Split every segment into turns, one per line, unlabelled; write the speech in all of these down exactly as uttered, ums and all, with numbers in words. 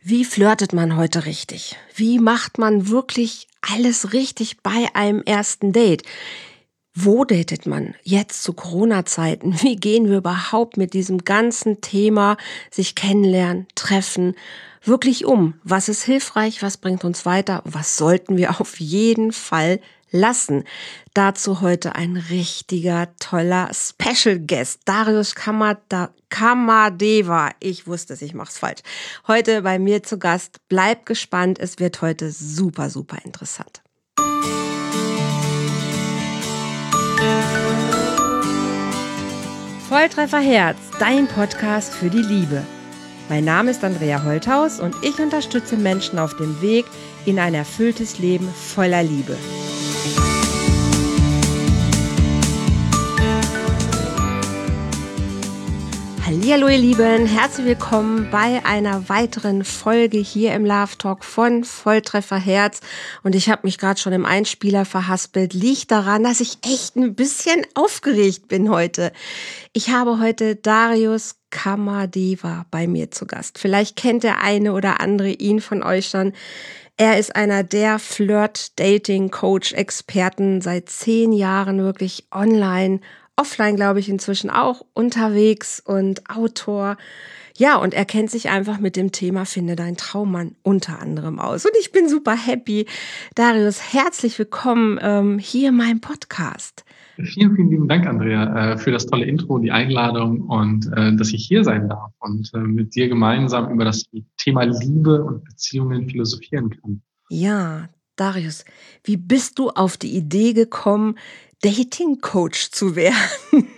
Wie flirtet man heute richtig? Wie macht man wirklich alles richtig bei einem ersten Date? Wo datet man jetzt zu Corona-Zeiten? Wie gehen wir überhaupt mit diesem ganzen Thema sich kennenlernen, treffen, wirklich um? Was ist hilfreich? Was bringt uns weiter? Was sollten wir auf jeden Fall lassen? Dazu heute ein richtiger toller Special Guest, Darius Kamada- Kamadeva. Ich wusste es, ich mach's falsch. Heute bei mir zu Gast. Bleib gespannt, es wird heute super, super interessant. Volltreffer Herz, dein Podcast für die Liebe. Mein Name ist Andrea Holthaus und ich unterstütze Menschen auf dem Weg in ein erfülltes Leben voller Liebe. Hallihallo ihr Lieben, herzlich willkommen bei einer weiteren Folge hier im Love Talk von Volltreffer Herz. Und ich habe mich gerade schon im Einspieler verhaspelt. Liegt daran, dass ich echt ein bisschen aufgeregt bin heute. Ich habe heute Darius Kamadeva bei mir zu Gast. Vielleicht kennt der eine oder andere ihn von euch schon. Er ist einer der Flirt-Dating-Coach-Experten, seit zehn Jahren wirklich online, offline, glaube ich, inzwischen auch unterwegs und Autor. Ja, und er kennt sich einfach mit dem Thema Finde deinen Traummann unter anderem aus. Und ich bin super happy. Darius, herzlich willkommen ähm, hier in meinem Podcast.
Vielen, vielen lieben Dank, Andrea, äh, für das tolle Intro, die Einladung und äh, dass ich hier sein darf und äh, mit dir gemeinsam über das Thema Liebe und Beziehungen philosophieren kann.
Ja, Darius, wie bist du auf die Idee gekommen, Dating-Coach zu werden?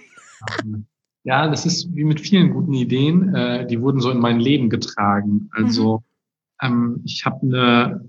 Ja, das ist wie mit vielen guten Ideen, äh, die wurden so in mein Leben getragen. Also mhm. ähm, ich habe eine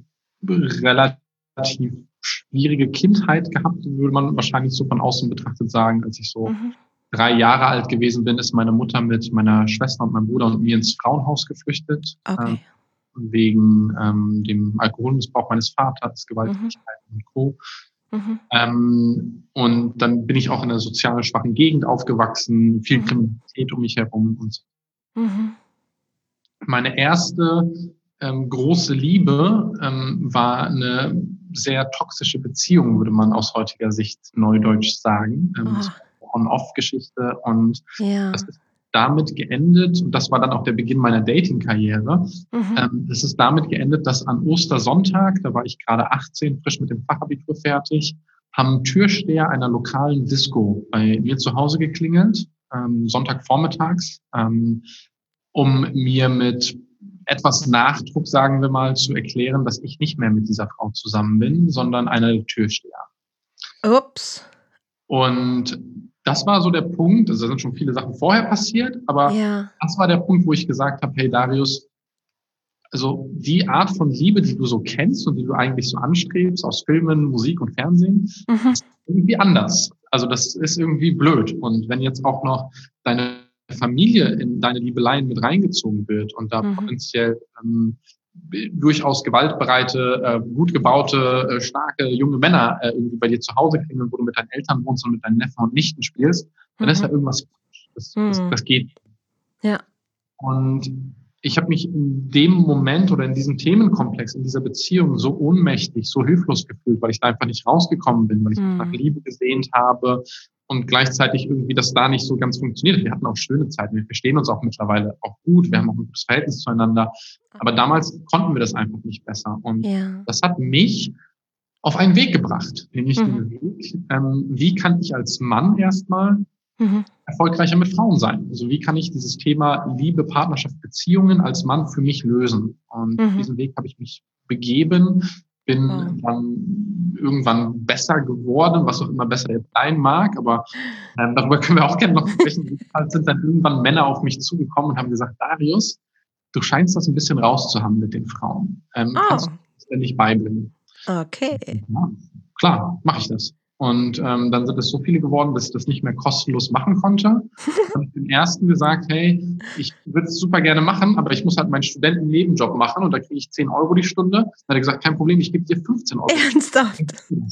relativ schwierige Kindheit gehabt, würde man wahrscheinlich so von außen betrachtet sagen. Als ich so mhm. drei Jahre alt gewesen bin, ist meine Mutter mit meiner Schwester und meinem Bruder und mir ins Frauenhaus geflüchtet.
Okay.
Äh, wegen ähm, dem Alkoholmissbrauch meines Vaters, Gewalttätigkeiten mhm. und Co. Mhm. Ähm, und dann bin ich auch in einer sozial schwachen Gegend aufgewachsen, viel mhm. Kriminalität um mich herum und so. Mhm. Meine erste ähm, große Liebe ähm, war eine sehr toxische Beziehung, würde man aus heutiger Sicht neudeutsch sagen. Ähm, oh. On-Off-Geschichte und
ja.
das ist damit geendet, und das war dann auch der Beginn meiner Dating-Karriere, mhm. ähm, es ist damit geendet, dass an Ostersonntag, da war ich gerade achtzehn, frisch mit dem Fachabitur fertig, haben Türsteher einer lokalen Disco bei mir zu Hause geklingelt, ähm, Sonntagvormittags, ähm, um mir mit etwas Nachdruck, sagen wir mal, zu erklären, dass ich nicht mehr mit dieser Frau zusammen bin, sondern einer der Türsteher.
Ups.
Und das war so der Punkt, also da sind schon viele Sachen vorher passiert, aber
ja.
das war der Punkt, wo ich gesagt habe, hey Darius, also die Art von Liebe, die du so kennst und die du eigentlich so anstrebst aus Filmen, Musik und Fernsehen, mhm. ist irgendwie anders. Also das ist irgendwie blöd. Und wenn jetzt auch noch deine Familie in deine Liebeleien mit reingezogen wird und da mhm. potenziell ähm, durchaus gewaltbereite, äh, gut gebaute, äh, starke junge Männer äh, irgendwie bei dir zu Hause klingeln, wo du mit deinen Eltern wohnst und mit deinen Neffen und Nichten spielst, dann mhm. ist da irgendwas falsch. Das, mhm. das, das geht.
Ja.
Und ich habe mich in dem Moment oder in diesem Themenkomplex, in dieser Beziehung so ohnmächtig, so hilflos gefühlt, weil ich da einfach nicht rausgekommen bin, weil ich mich mhm. nach Liebe gesehnt habe und gleichzeitig irgendwie das da nicht so ganz funktioniert. Wir hatten auch schöne Zeiten, wir verstehen uns auch mittlerweile auch gut, wir haben auch ein gutes Verhältnis zueinander, aber damals konnten wir das einfach nicht besser. Und ja. das hat mich auf einen Weg gebracht, nämlich mhm. den Weg, ähm, wie kann ich als Mann erstmal mhm. erfolgreicher mit Frauen sein? Also wie kann ich dieses Thema Liebe, Partnerschaft, Beziehungen als Mann für mich lösen? Und mhm. diesen Weg habe ich mich begeben, bin wow. dann irgendwann besser geworden, was auch immer besser jetzt sein mag, aber ähm, darüber können wir auch gerne noch sprechen. Jedenfalls sind dann irgendwann Männer auf mich zugekommen und haben gesagt, Darius, du scheinst das ein bisschen rauszuhaben mit den Frauen. Ähm, oh. Kannst du das denn nicht beibringen?
Okay.
Ja, klar, mache ich das. Und ähm, dann sind es so viele geworden, dass ich das nicht mehr kostenlos machen konnte. Dann habe ich dem ersten gesagt, hey, ich würde es super gerne machen, aber ich muss halt meinen Studentennebenjob machen und da kriege ich zehn Euro die Stunde. Dann hat er gesagt, kein Problem, ich gebe dir fünfzehn Euro.
Ernsthaft?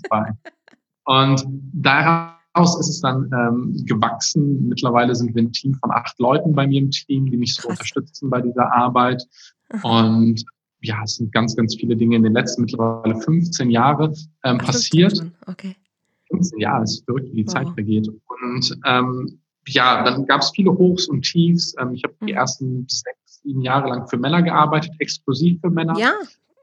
Und daraus ist es dann ähm, gewachsen. Mittlerweile sind wir ein Team von acht Leuten bei mir im Team, die mich so Krass. unterstützen bei dieser Arbeit. Und ja, es sind ganz, ganz viele Dinge in den letzten mittlerweile fünfzehn Jahre ähm,
Ach,
passiert.
schon. Okay.
fünfzehn Jahre, es ist verrückt, wie die
Wow.
Zeit vergeht. Und ähm, ja, dann gab es viele Hochs und Tiefs. Ähm, ich habe
Mhm.
die ersten sechs, sieben Jahre lang für Männer gearbeitet, exklusiv für Männer.
Ja.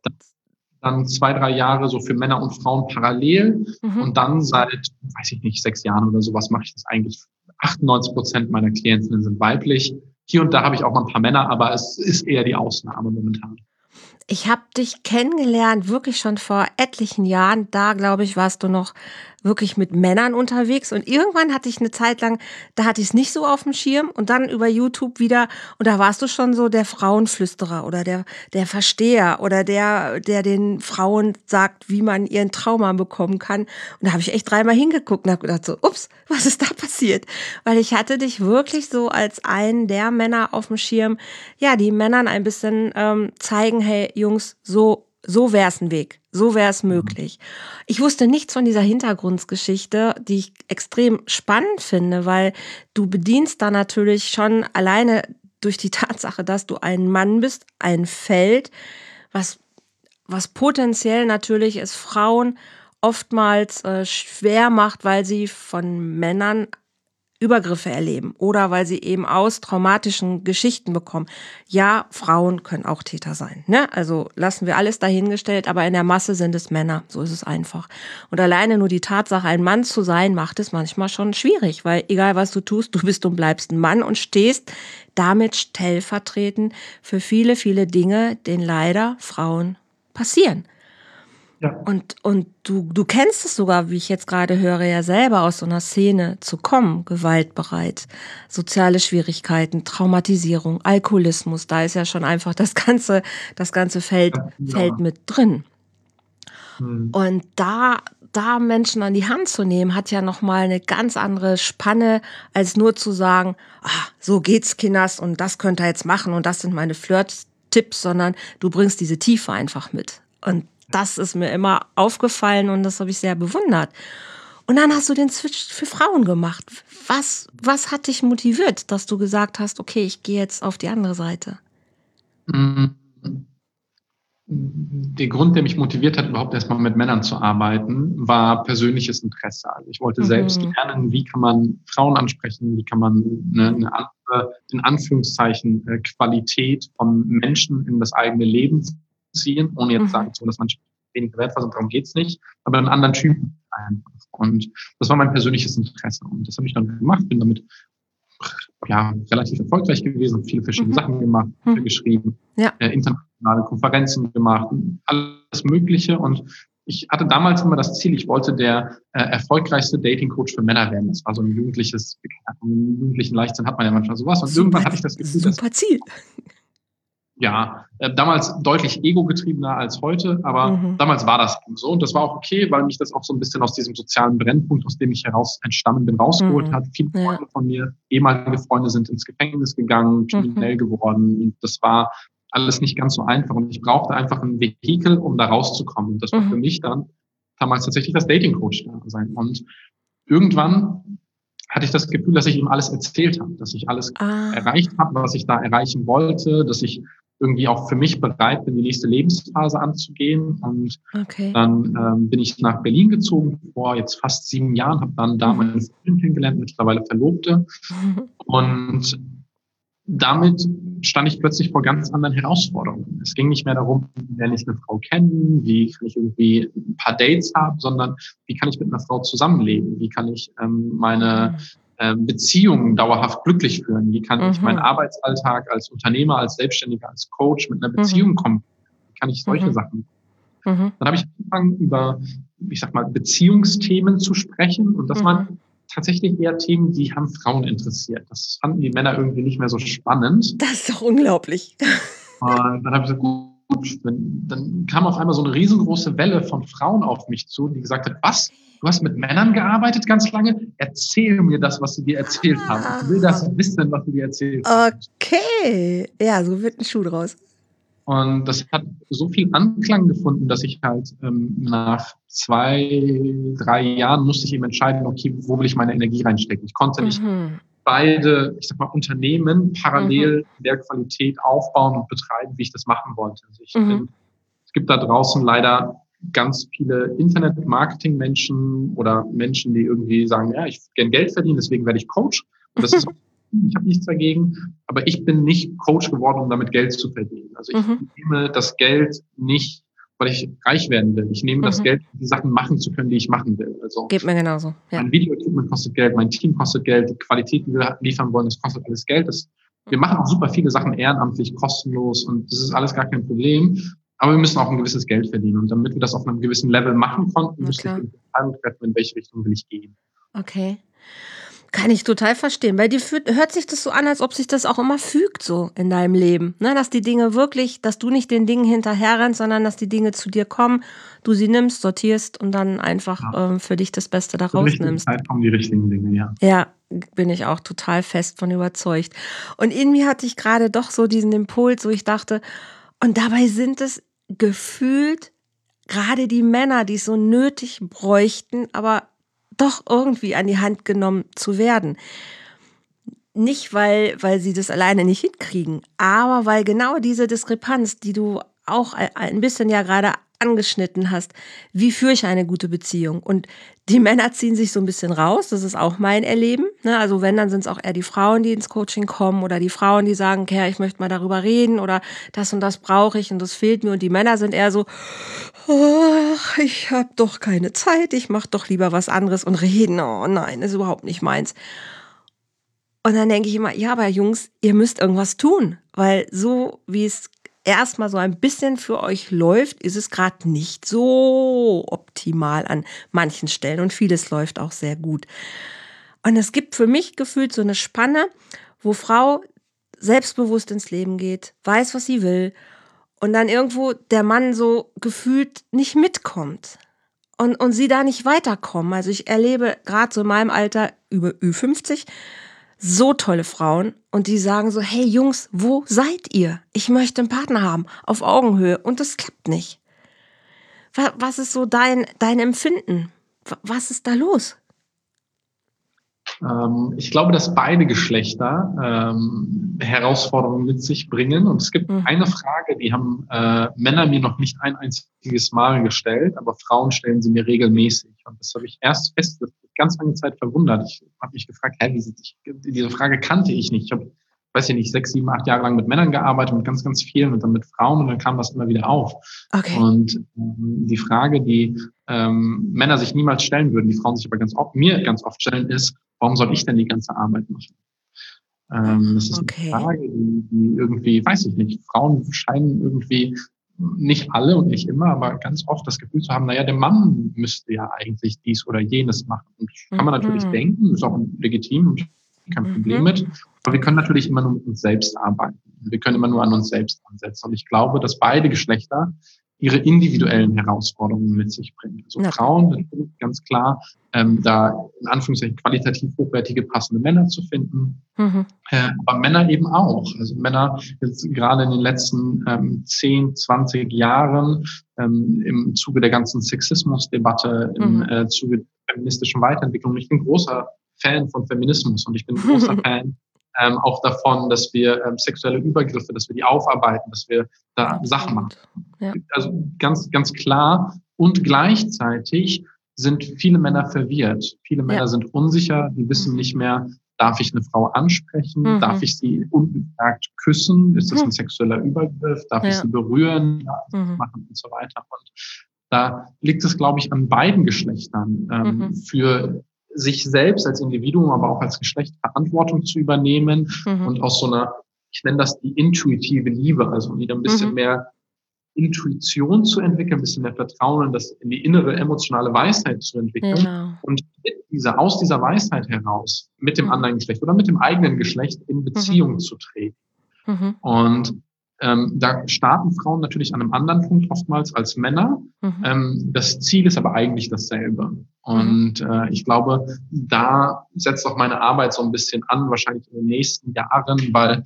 Dann zwei, drei Jahre so für Männer und Frauen parallel.
Mhm.
Und dann seit, weiß ich nicht, sechs Jahren oder sowas mache ich das eigentlich. achtundneunzig Prozent meiner Klientinnen sind weiblich. Hier und da habe ich auch mal ein paar Männer, aber es ist eher die Ausnahme momentan.
Ich habe dich kennengelernt, wirklich schon vor etlichen Jahren. Da, glaube ich, warst du noch wirklich mit Männern unterwegs. Und irgendwann hatte ich eine Zeit lang, da hatte ich es nicht so auf dem Schirm. Und dann über YouTube wieder. Und da warst du schon so der Frauenflüsterer oder der, der Versteher oder der, der den Frauen sagt, wie man ihren Trauma bekommen kann. Und da habe ich echt dreimal hingeguckt und habe gedacht so, ups, was ist da passiert? Weil ich hatte dich wirklich so als einen der Männer auf dem Schirm, ja, die Männern ein bisschen ähm, zeigen, hey, Jungs, so, so wär's ein Weg. So wär's möglich. Ich wusste nichts von dieser Hintergrundgeschichte, die ich extrem spannend finde, weil du bedienst da natürlich schon alleine durch die Tatsache, dass du ein Mann bist, ein Feld, was, was potenziell natürlich es Frauen oftmals äh, schwer macht, weil sie von Männern Übergriffe erleben oder weil sie eben aus traumatischen Geschichten bekommen. Ja, Frauen können auch Täter sein, ne? Also lassen wir alles dahingestellt, aber in der Masse sind es Männer, so ist es einfach. Und alleine nur die Tatsache, ein Mann zu sein, macht es manchmal schon schwierig, weil egal was du tust, du bist und bleibst ein Mann und stehst damit stellvertretend für viele, viele Dinge, denen leider Frauen passieren.
Ja.
Und, und du, du kennst es sogar, wie ich jetzt gerade höre, ja selber aus so einer Szene zu kommen, gewaltbereit, soziale Schwierigkeiten, Traumatisierung, Alkoholismus, da ist ja schon einfach das ganze, das ganze Feld,
Ja.
Feld mit drin.
Hm.
Und da, da Menschen an die Hand zu nehmen, hat ja nochmal eine ganz andere Spanne, als nur zu sagen, ah, so geht's, Kinders, und das könnt ihr jetzt machen und das sind meine Flirt-Tipps, sondern du bringst diese Tiefe einfach mit. Und das ist mir immer aufgefallen und das habe ich sehr bewundert. Und dann hast du den Switch für Frauen gemacht. Was, was hat dich motiviert, dass du gesagt hast, okay, ich gehe jetzt auf die andere Seite?
Der Grund, der mich motiviert hat, überhaupt erstmal mit Männern zu arbeiten, war persönliches Interesse. Also ich wollte
Mhm.
selbst lernen, wie kann man Frauen ansprechen, wie kann man eine, eine andere, in Anführungszeichen, äh, Qualität von Menschen in das eigene Leben ziehen, ohne jetzt
Mhm.
sagen zu, dass man weniger wertvoll sind, darum geht's nicht, aber einen anderen Typen einfach. Und das war mein persönliches Interesse. Und das habe ich dann gemacht, bin damit ja, relativ erfolgreich gewesen, viele verschiedene
Mhm.
Sachen gemacht, Bücher
Mhm.
geschrieben,
Ja.
äh, internationale Konferenzen gemacht, alles Mögliche. Und ich hatte damals immer das Ziel, ich wollte der äh, erfolgreichste Dating-Coach für Männer werden. Das war so ein jugendliches, einen jugendlichen Leichtsinn hat man ja manchmal sowas. Und
Super,
irgendwann hatte ich das Gefühl, dass
super Ziel.
ja, äh, damals deutlich ego-getriebener als heute, aber
Mhm.
damals war das eben so. Und das war auch okay, weil mich das auch so ein bisschen aus diesem sozialen Brennpunkt, aus dem ich heraus entstammen bin, rausgeholt
Mhm.
hat. Viele
Ja.
Freunde von mir, ehemalige Freunde sind ins Gefängnis gegangen, kriminell
Mhm.
geworden. Und das war alles nicht ganz so einfach. Und ich brauchte einfach ein Vehikel, um da rauszukommen. Und das war für
Mhm.
mich dann damals tatsächlich das Dating-Coach sein. Und irgendwann hatte ich das Gefühl, dass ich ihm alles erzählt habe, dass ich alles
Ah.
erreicht habe, was ich da erreichen wollte, dass ich irgendwie auch für mich bereit bin, die nächste Lebensphase anzugehen. Und
Okay.
dann ähm, bin ich nach Berlin gezogen, vor jetzt fast sieben Jahren, habe dann da
Mhm.
meine Freundin kennengelernt, mittlerweile Verlobte.
Mhm.
Und damit stand ich plötzlich vor ganz anderen Herausforderungen. Es ging nicht mehr darum, wie lerne ich eine Frau kennen, wie kann ich irgendwie ein paar Dates haben, sondern wie kann ich mit einer Frau zusammenleben, wie kann ich ähm, meine ähm, Beziehungen dauerhaft glücklich führen, wie kann ich meinen
Mhm.
Arbeitsalltag als Unternehmer, als Selbstständiger, als Coach mit einer
Mhm.
Beziehung kommen, wie kann ich solche
Mhm.
Sachen.
Mhm.
Dann habe ich angefangen, über, ich sag mal, Beziehungsthemen zu sprechen. Und das
Mhm.
waren tatsächlich eher Themen, die haben Frauen interessiert. Das fanden die Männer irgendwie nicht mehr so spannend.
Das ist doch unglaublich.
Und dann habe ich gesagt, gut, dann, dann kam auf einmal so eine riesengroße Welle von Frauen auf mich zu, die gesagt hat, was? Du hast mit Männern gearbeitet ganz lange? Erzähl mir das, was sie dir erzählt haben. Ich will das wissen, was sie dir erzählt haben.
Okay. Ja, so wird ein Schuh draus.
Und das hat so viel Anklang gefunden, dass ich halt ähm, nach zwei, drei Jahren musste ich eben entscheiden, okay, wo will ich meine Energie reinstecken? Ich konnte nicht
Mhm.
beide, ich sag mal, Unternehmen parallel
Mhm.
in der Qualität aufbauen und betreiben, wie ich das machen wollte. Also ich
Mhm.
bin, es gibt da draußen leider ganz viele Internet-Marketing-Menschen oder Menschen, die irgendwie sagen, ja, ich will gern Geld verdienen, deswegen werde ich Coach. Und das ist, ich habe nichts dagegen, aber ich bin nicht Coach geworden, um damit Geld zu verdienen. Also ich
Mhm.
nehme das Geld nicht, weil ich reich werden will. Ich nehme das
Mhm.
Geld, um die Sachen machen zu können, die ich machen will. Also
Geht mir genauso, ja.
mein Video-Equipment kostet Geld, mein Team kostet Geld, die Qualität, die wir liefern wollen, das kostet alles Geld. Das, wir machen auch super viele Sachen ehrenamtlich, kostenlos und das ist alles gar kein Problem. Aber wir müssen auch ein gewisses Geld verdienen. Und damit wir das auf einem gewissen Level machen konnten,
Na
müsste ich
klar.
die Entscheidung treffen, in welche Richtung will ich gehen.
Okay. Kann ich total verstehen. Bei dir fühlt, hört sich das so an, als ob sich das auch immer fügt so in deinem Leben. Ne? Dass die Dinge wirklich, dass du nicht den Dingen hinterherrennst, sondern dass die Dinge zu dir kommen, du sie nimmst, sortierst und dann einfach
Ja.
ähm, für dich das Beste
Zur
daraus
richtigen
nimmst.
Zeit kommen die richtigen Dinge, ja.
Ja, bin ich auch total fest von überzeugt. Und in mir hatte ich gerade doch so diesen Impuls, wo ich dachte, und dabei sind es gefühlt gerade die Männer, die es so nötig bräuchten, aber doch irgendwie an die Hand genommen zu werden. Nicht, weil, weil sie das alleine nicht hinkriegen, aber weil genau diese Diskrepanz, die du auch ein bisschen ja gerade angeschnitten hast, wie führe ich eine gute Beziehung? Und die Männer ziehen sich so ein bisschen raus, das ist auch mein Erleben. Ne? Also wenn, dann sind es auch eher die Frauen, die ins Coaching kommen oder die Frauen, die sagen, okay, ich möchte mal darüber reden oder das und das brauche ich und das fehlt mir. Und die Männer sind eher so, ach, ich habe doch keine Zeit, ich mache doch lieber was anderes und reden. Oh nein, ist überhaupt nicht meins. Und dann denke ich immer, ja, aber Jungs, ihr müsst irgendwas tun, weil so wie es erstmal so ein bisschen für euch läuft, ist es gerade nicht so optimal an manchen Stellen und vieles läuft auch sehr gut. Und es gibt für mich gefühlt so eine Spanne, wo Frau selbstbewusst ins Leben geht, weiß, was sie will und dann irgendwo der Mann so gefühlt nicht mitkommt. Und, und sie da nicht weiterkommen. Also ich erlebe gerade so in meinem Alter über Ü fünfzig so tolle Frauen und die sagen so, hey Jungs, wo seid ihr? Ich möchte einen Partner haben, auf Augenhöhe und das klappt nicht. Was ist so dein, dein Empfinden? Was ist da los?
Ähm, ich glaube, dass beide Geschlechter ähm, Herausforderungen mit sich bringen. Und es gibt
Mhm.
eine Frage, die haben äh, Männer mir noch nicht ein einziges Mal gestellt, aber Frauen stellen sie mir regelmäßig. Und das habe ich erst fest, das hat ganz lange Zeit verwundert. Ich habe mich gefragt, hä, wie sie sich, diese Frage kannte ich nicht. Ich habe, weiß ich nicht, sechs, sieben, acht Jahre lang mit Männern gearbeitet, mit ganz, ganz vielen und dann mit Frauen und dann kam das immer wieder auf.
Okay.
Und ähm, die Frage, die ähm, Männer sich niemals stellen würden, die Frauen sich aber ganz oft, mir ganz oft stellen, ist, warum soll ich denn die ganze Arbeit machen? Ähm, das ist
Okay.
eine Frage, die, die irgendwie, weiß ich nicht, Frauen scheinen irgendwie, nicht alle und nicht immer, aber ganz oft das Gefühl zu haben, naja, der Mann müsste ja eigentlich dies oder jenes machen. Und das kann man natürlich
Mhm.
denken, ist auch legitim und kein Problem
Mhm.
mit. Aber wir können natürlich immer nur mit uns selbst arbeiten. Wir können immer nur an uns selbst ansetzen. Und ich glaube, dass beide Geschlechter ihre individuellen Herausforderungen mit sich bringen. Also
Na klar.
Frauen natürlich ganz klar, ähm, da in Anführungszeichen qualitativ hochwertige, passende Männer zu finden.
Mhm.
Äh, aber Männer eben auch. Also Männer jetzt gerade in den letzten ähm, zehn, zwanzig Jahren ähm, im Zuge der ganzen Sexismusdebatte, im
Mhm.
äh, Zuge der feministischen Weiterentwicklung. Ich bin großer Fan von Feminismus und ich bin großer Fan ähm, auch davon, dass wir ähm, sexuelle Übergriffe, dass wir die aufarbeiten, dass wir da Sachen machen.
Ja.
Also ganz, ganz klar. Und gleichzeitig sind viele Männer verwirrt. Viele Männer
Ja.
sind unsicher, die wissen
Mhm.
nicht mehr, darf ich eine Frau ansprechen?
Mhm.
Darf ich sie ungefragt küssen? Ist das ein
Mhm.
sexueller Übergriff? Darf
Ja.
ich sie berühren? Darf ich das
Mhm.
machen und so weiter? Und da liegt es, glaube ich, an beiden Geschlechtern, ähm,
Mhm.
für sich selbst als Individuum, aber auch als Geschlecht Verantwortung zu übernehmen
Mhm.
und aus so einer, ich nenne das die intuitive Liebe, also wieder ein bisschen
Mhm.
mehr Intuition zu entwickeln, ein bisschen mehr Vertrauen in das, in die innere emotionale Weisheit zu entwickeln
Ja.
und mit dieser, aus dieser Weisheit heraus mit dem
Mhm.
anderen Geschlecht oder mit dem eigenen Geschlecht in Beziehung zu treten.
Mhm.
Und ähm, da starten Frauen natürlich an einem anderen Punkt oftmals als Männer.
Mhm.
Ähm, das Ziel ist aber eigentlich dasselbe. Und äh, ich glaube, da setzt auch meine Arbeit so ein bisschen an, wahrscheinlich in den nächsten Jahren, weil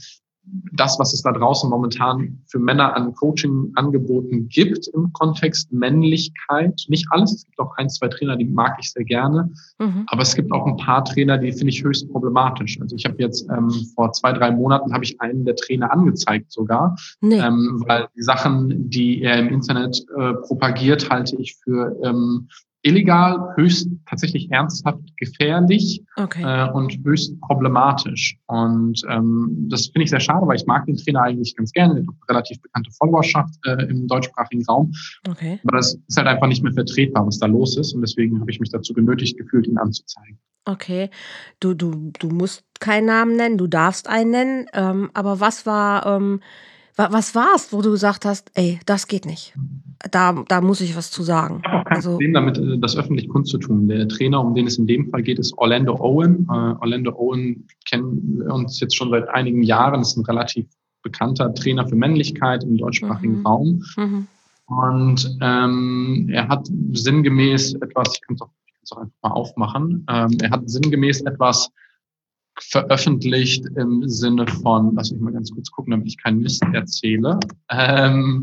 das, was es da draußen momentan für Männer an Coaching-Angeboten gibt im Kontext Männlichkeit. Nicht alles, es gibt auch ein, zwei Trainer, die mag ich sehr gerne. Mhm. Aber es gibt auch ein paar Trainer, die finde ich höchst problematisch. Also ich habe jetzt ähm, vor zwei, drei Monaten habe ich einen der Trainer angezeigt sogar, nee. ähm, weil die Sachen, die er im Internet äh, propagiert, halte ich für ähm, illegal, höchst tatsächlich ernsthaft gefährlich okay. äh, und höchst problematisch. Und ähm, das finde ich sehr schade, weil ich mag den Trainer eigentlich ganz gerne, der hat eine relativ bekannte Followerschaft äh, im deutschsprachigen Raum. Okay. Aber das ist halt einfach nicht mehr vertretbar, was da los ist. Und deswegen habe ich mich dazu genötigt gefühlt, ihn anzuzeigen.
Okay, du, du, du musst keinen Namen nennen, du darfst einen nennen. Ähm, aber was war, ähm, was war's, wo du gesagt hast, ey, das geht nicht? Da, da muss ich was zu sagen.
Ich habe auch kein also, Problem damit, das öffentlich kundzutun. Der Trainer, um den es in dem Fall geht, ist Orlando Owen. Uh, Orlando Owen kennen wir uns jetzt schon seit einigen Jahren. Ist ein relativ bekannter Trainer für Männlichkeit im deutschsprachigen mhm. Raum. Mhm. Und ähm, er hat sinngemäß etwas, ich kann es auch, auch einfach mal aufmachen, ähm, er hat sinngemäß etwas veröffentlicht im Sinne von, lass mich mal ganz kurz gucken, damit ich keinen Mist erzähle. Ähm,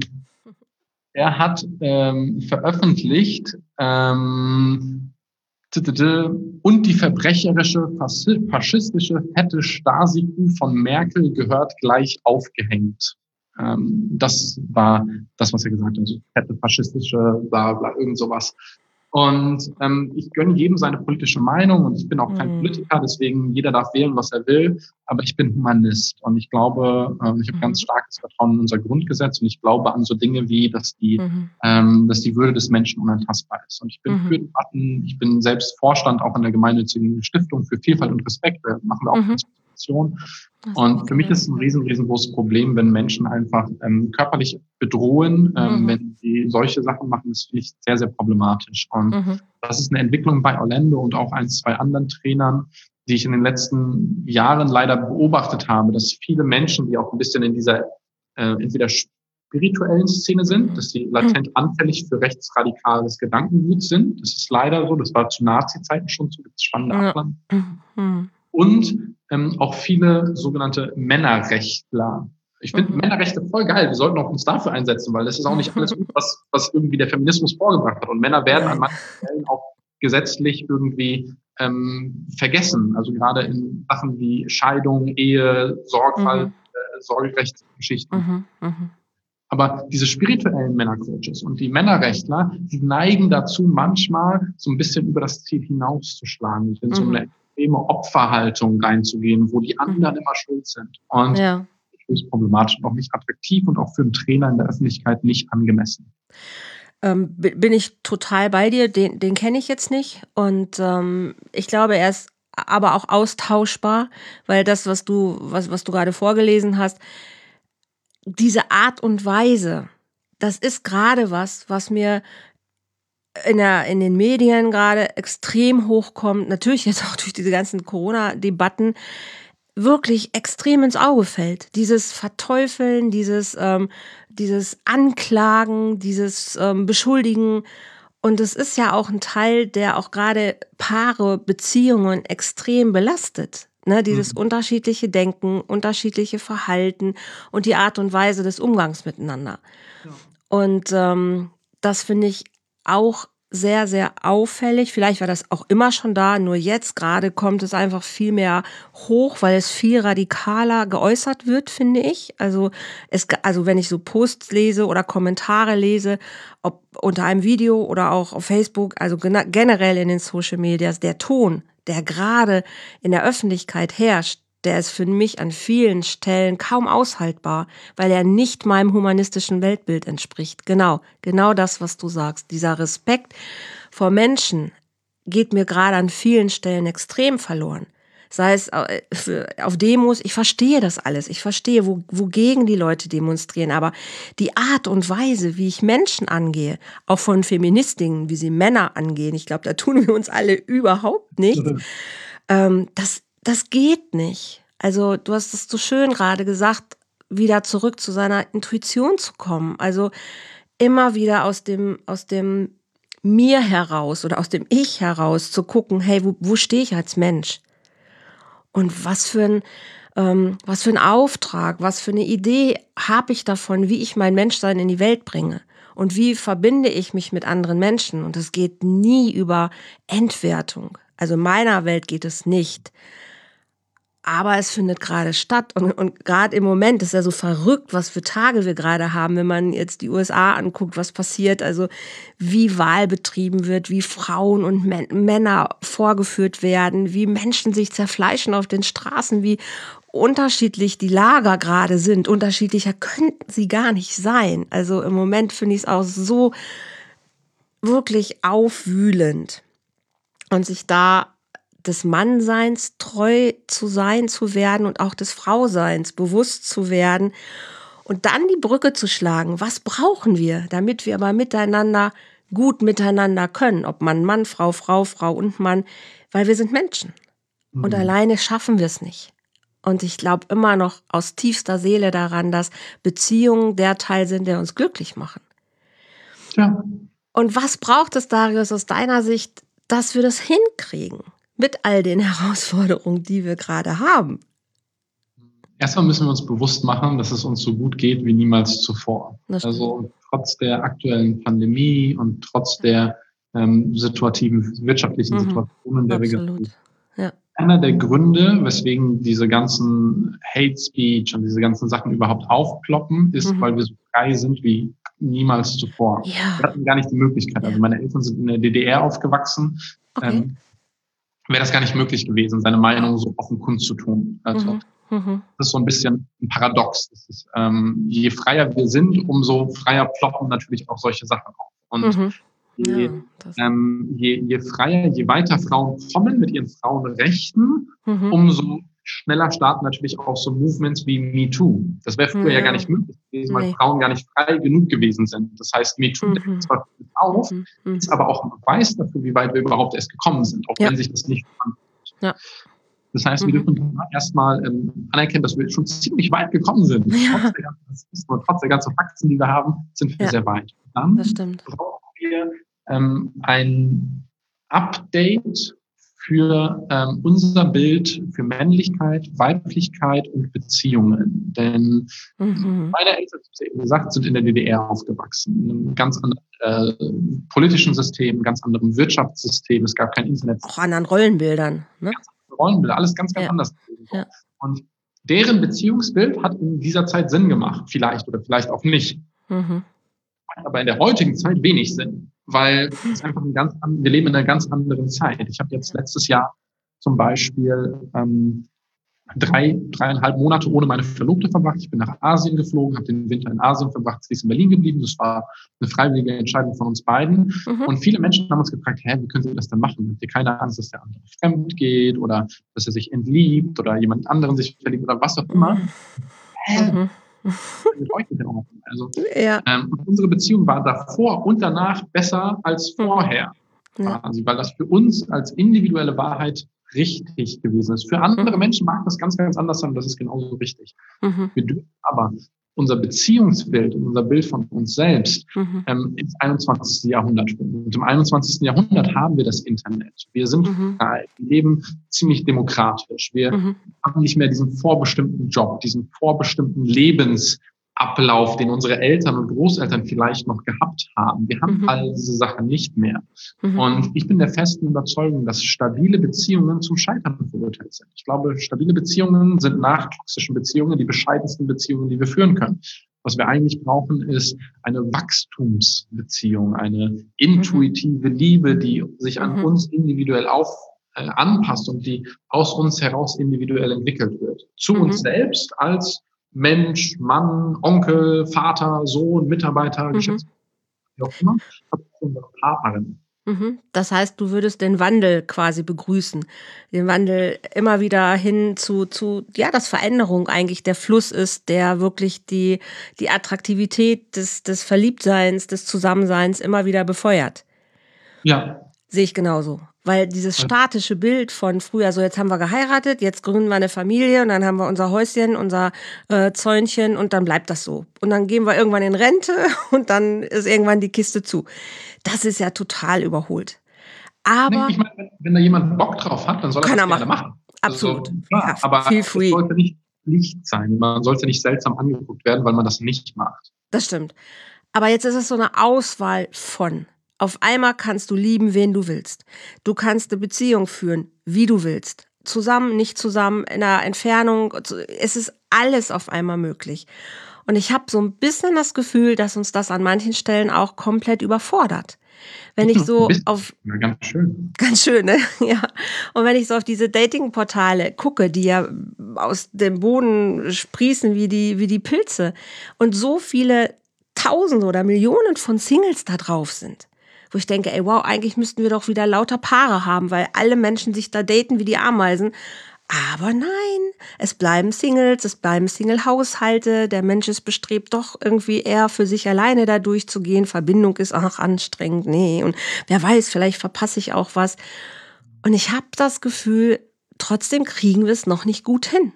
Er hat ähm, veröffentlicht ähm, und die verbrecherische, faschistische fette Stasi-Kuh von Merkel gehört gleich aufgehängt. Ähm, das war das, was er gesagt hat. Also fette faschistische, bla bla, irgend sowas. Und ähm, ich gönne jedem seine politische Meinung und ich bin auch kein mm. Politiker, deswegen jeder darf wählen, was er will, aber ich bin Humanist und ich glaube, ähm, ich habe mm. ganz starkes Vertrauen in unser Grundgesetz und ich glaube an so Dinge wie, dass die, mm. ähm, dass die Würde des Menschen unantastbar ist. Und ich bin mm. für Debatten, ich bin selbst Vorstand auch in der gemeinnützigen Stiftung für Vielfalt und Respekt, da machen wir auch mm. Diskussionen. Und für mich ist es ein riesen, riesengroßes Problem, wenn Menschen einfach ähm, körperlich bedrohen, ähm, mhm. wenn sie solche Sachen machen, das finde ich sehr, sehr problematisch. Und mhm. das ist eine Entwicklung bei Orlando und auch ein, zwei anderen Trainern, die ich in den letzten Jahren leider beobachtet habe, dass viele Menschen, die auch ein bisschen in dieser äh, entweder spirituellen Szene sind, mhm. dass sie latent anfällig für rechtsradikales Gedankengut sind. Das ist leider so, das war zu Nazi-Zeiten schon so, gibt es spannende
ja.
Abland.
Mhm.
Und ähm, auch viele sogenannte Männerrechtler. Ich finde mhm. Männerrechte voll geil. Wir sollten auch uns dafür einsetzen, weil das ist auch nicht alles gut, was, was irgendwie der Feminismus vorgebracht hat. Und Männer werden an manchen Stellen auch gesetzlich irgendwie ähm, vergessen. Also gerade in Sachen wie Scheidung, Ehe, Sorgfalt, mhm. äh, Sorgerechtsgeschichten. Mhm. Mhm. Aber diese spirituellen Männercoaches und die Männerrechtler, die neigen dazu, manchmal so ein bisschen über das Ziel hinauszuschlagen. Ich finde, mhm. so eine extreme Opferhaltung reinzugehen, wo die anderen mhm. immer schuld sind. Und ja. das ist problematisch und auch nicht attraktiv und auch für einen Trainer in der Öffentlichkeit nicht angemessen.
Ähm, bin ich total bei dir, den, den kenne ich jetzt nicht. Und ähm, ich glaube, er ist aber auch austauschbar, weil das, was du, was, was du gerade vorgelesen hast, diese Art und Weise, das ist gerade was, was mir in, der, in den Medien gerade extrem hochkommt, natürlich jetzt auch durch diese ganzen Corona-Debatten, wirklich extrem ins Auge fällt. Dieses Verteufeln, dieses, ähm, dieses Anklagen, dieses ähm, Beschuldigen. Und es ist ja auch ein Teil, der auch gerade Paare, Beziehungen extrem belastet. Ne, dieses mhm. unterschiedliche Denken, unterschiedliche Verhalten und die Art und Weise des Umgangs miteinander. Ja. Und ähm, das finde ich auch sehr, sehr auffällig. Vielleicht war das auch immer schon da, nur jetzt gerade kommt es einfach viel mehr hoch, weil es viel radikaler geäußert wird, finde ich. Also, es, also wenn ich so Posts lese oder Kommentare lese, ob unter einem Video oder auch auf Facebook, also generell in den Social Medias, der Ton, der gerade in der Öffentlichkeit herrscht, der ist für mich an vielen Stellen kaum aushaltbar, weil er nicht meinem humanistischen Weltbild entspricht. Genau, genau das, was du sagst. Dieser Respekt vor Menschen geht mir gerade an vielen Stellen extrem verloren. Sei es auf Demos, ich verstehe das alles. Ich verstehe, wo, wogegen die Leute demonstrieren. Aber die Art und Weise, wie ich Menschen angehe, auch von Feministinnen, wie sie Männer angehen, ich glaube, da tun wir uns alle überhaupt nichts. Mhm. Ähm, das, das geht nicht. Also du hast es so schön gerade gesagt, wieder zurück zu seiner Intuition zu kommen. Also immer wieder aus dem, aus dem Mir heraus oder aus dem Ich heraus zu gucken, hey, wo, wo stehe ich als Mensch? Und was für ein, Ähm, was für einen Auftrag, was für eine Idee habe ich davon, wie ich mein Menschsein in die Welt bringe? Und wie verbinde ich mich mit anderen Menschen? Und es geht nie über Entwertung. Also in meiner Welt geht es nicht. Aber es findet gerade statt. Und, und gerade im Moment ist ja so verrückt, was für Tage wir gerade haben, wenn man jetzt die U S A anguckt, was passiert. Also wie Wahl betrieben wird, wie Frauen und Män- Männer vorgeführt werden, wie Menschen sich zerfleischen auf den Straßen, wie unterschiedlich die Lager gerade sind. Unterschiedlicher könnten sie gar nicht sein. Also im Moment finde ich es auch so wirklich aufwühlend. Und sich da des Mannseins treu zu sein, zu werden und auch des Frauseins bewusst zu werden und dann die Brücke zu schlagen. Was brauchen wir, damit wir aber miteinander gut miteinander können? Ob Mann, Mann, Frau, Frau, Frau und Mann, weil wir sind Menschen. Und
Mhm.
alleine schaffen wir es nicht. Und ich glaube immer noch aus tiefster Seele daran, dass Beziehungen der Teil sind, der uns glücklich machen.
Ja.
Und was braucht es, Darius, aus deiner Sicht, dass wir das hinkriegen? Mit all den Herausforderungen, die wir gerade haben.
Erstmal müssen wir uns bewusst machen, dass es uns so gut geht wie niemals zuvor.
Das stimmt.
Also trotz der aktuellen Pandemie und trotz der ähm, situativen, wirtschaftlichen
Mhm.
Situationen, in der wir
Absolut.
gerade sind.
Ja.
Einer der Gründe, weswegen diese ganzen Hate Speech und diese ganzen Sachen überhaupt aufploppen, ist,
Mhm.
weil wir so frei sind wie niemals zuvor.
Ja.
Wir hatten gar nicht die Möglichkeit.
Ja.
Also meine Eltern sind in der D D R aufgewachsen.
Okay.
Ähm, wäre das gar nicht möglich gewesen, seine Meinung so offen kundzutun. Also
Mhm. Mhm.
das ist so ein bisschen ein Paradox. Das ist, ähm, je freier wir sind, umso freier ploppen natürlich auch solche Sachen auf. Und
Mhm.
je,
Ja, das-
ähm, je, je freier, je weiter Frauen kommen mit ihren Frauenrechten,
Mhm.
umso schneller starten natürlich auch so Movements wie MeToo. Das wäre früher ja.
Ja.
gar nicht möglich gewesen, weil
Nee.
Frauen gar nicht frei genug gewesen sind. Das heißt, MeToo
Mhm.
deckt zwar viel auf,
Mhm. Mhm.
ist aber auch ein Beweis dafür, wie weit wir überhaupt erst gekommen sind, auch
Ja.
wenn sich das nicht anfühlt.
Ja.
Das heißt, wir
Mhm.
dürfen erstmal ähm, anerkennen, dass wir schon ziemlich weit gekommen sind.
Ja.
Trotz der ganzen Rassismus und trotz der ganzen Fakten, die wir haben, sind wir
Ja.
sehr weit. Dann
Das stimmt.
brauchen wir ähm, ein Update für ähm, unser Bild für Männlichkeit, Weiblichkeit und Beziehungen. Denn
Mhm.
meine Eltern, wie eben gesagt, sind in der D D R aufgewachsen, in einem ganz anderen äh, politischen System, ganz anderem Wirtschaftssystem. Es gab kein Internet.
Auch anderen Rollenbildern. Ne?
Rollenbilder, alles ganz, ganz
Ja.
anders.
Ja.
Und deren Beziehungsbild hat in dieser Zeit Sinn gemacht, vielleicht oder vielleicht auch nicht.
Mhm.
Macht aber in der heutigen Zeit wenig Sinn, weil es einfach ein ganz, an- wir leben in einer ganz anderen Zeit. Ich habe jetzt letztes Jahr zum Beispiel ähm, drei, dreieinhalb Monate ohne meine Verlobte verbracht. Ich bin nach Asien geflogen, habe den Winter in Asien verbracht, sie ist in Berlin geblieben. Das war eine freiwillige Entscheidung von uns beiden.
Mhm.
Und viele Menschen haben uns gefragt, hä, wie können Sie das denn machen? Habt ihr keine Angst, dass der andere fremd geht oder dass er sich entliebt oder jemand anderen sich verliebt oder was auch immer? Hä?
Mhm.
Mit euch mit dem Also,
Ja.
ähm, und unsere Beziehung war davor und danach besser als
Mhm.
vorher.
Ja.
Quasi, weil das für uns als individuelle Wahrheit richtig gewesen ist. Für andere
Mhm.
Menschen mag das ganz, ganz anders sein und das ist genauso richtig.
Mhm.
Wir dürfen aber unser Beziehungsbild, unser Bild von uns selbst
Mhm.
ähm, ins einundzwanzigste. Jahrhundert bringen. Und im einundzwanzigsten. Jahrhundert haben wir das Internet. Wir sind
Mhm.
frei, wir leben ziemlich demokratisch. Wir
Mhm.
haben nicht mehr diesen vorbestimmten Job, diesen vorbestimmten Lebensablauf, den unsere Eltern und Großeltern vielleicht noch gehabt haben. Wir haben
Mhm.
all diese Sachen nicht mehr.
Mhm.
Und ich bin der festen Überzeugung, dass stabile Beziehungen zum Scheitern verurteilt sind. Ich glaube, stabile Beziehungen sind nach toxischen Beziehungen die bescheidensten Beziehungen, die wir führen können. Was wir eigentlich brauchen, ist eine Wachstumsbeziehung, eine intuitive Liebe, die sich an
Mhm.
uns individuell auf, äh, anpasst und die aus uns heraus individuell entwickelt wird. Zu
Mhm.
uns selbst als Mensch, Mann, Onkel, Vater, Sohn, Mitarbeiter,
Mhm.
Geschäftsführer, wie auch immer, aber auch unsere Partnerin.
Mhm. Das heißt, du würdest den Wandel quasi begrüßen. Den Wandel immer wieder hin zu, zu, ja, dass Veränderung eigentlich der Fluss ist, der wirklich die, die Attraktivität des, des Verliebtseins, des Zusammenseins immer wieder befeuert.
Ja,
Sehe ich genauso. Weil dieses statische Bild von früher, so jetzt haben wir geheiratet, jetzt gründen wir eine Familie und dann haben wir unser Häuschen, unser äh, Zäunchen und dann bleibt das so. Und dann gehen wir irgendwann in Rente und dann ist irgendwann die Kiste zu. Das ist ja total überholt. Aber
ich meine, wenn, wenn da jemand Bock drauf hat, dann soll er
kann
das
er
gerne
machen.
machen.
Absolut.
Also, klar,
Ja,
aber
feel
es
free.
sollte nicht, Pflicht sein. Man sollte nicht seltsam angeguckt werden, weil man das nicht macht.
Das stimmt. Aber jetzt ist es so eine Auswahl von. Auf einmal kannst du lieben, wen du willst. Du kannst eine Beziehung führen, wie du willst. Zusammen, nicht zusammen, in einer Entfernung. Es ist alles auf einmal möglich. Und ich habe so ein bisschen das Gefühl, dass uns das an manchen Stellen auch komplett überfordert. Wenn ich so auf...
Ja, ganz schön.
Ganz schön, ne? Ja. Und wenn ich so auf diese Dating-Portale gucke, die ja aus dem Boden sprießen wie die, wie die Pilze und so viele Tausende oder Millionen von Singles da drauf sind, wo ich denke, ey, wow, eigentlich müssten wir doch wieder lauter Paare haben, weil alle Menschen sich da daten wie die Ameisen. Aber nein, es bleiben Singles, es bleiben Single-Haushalte, der Mensch ist bestrebt, doch irgendwie eher für sich alleine da durchzugehen. Verbindung ist auch anstrengend, nee, und wer weiß, vielleicht verpasse ich auch was. Und ich habe das Gefühl, trotzdem kriegen wir es noch nicht gut hin.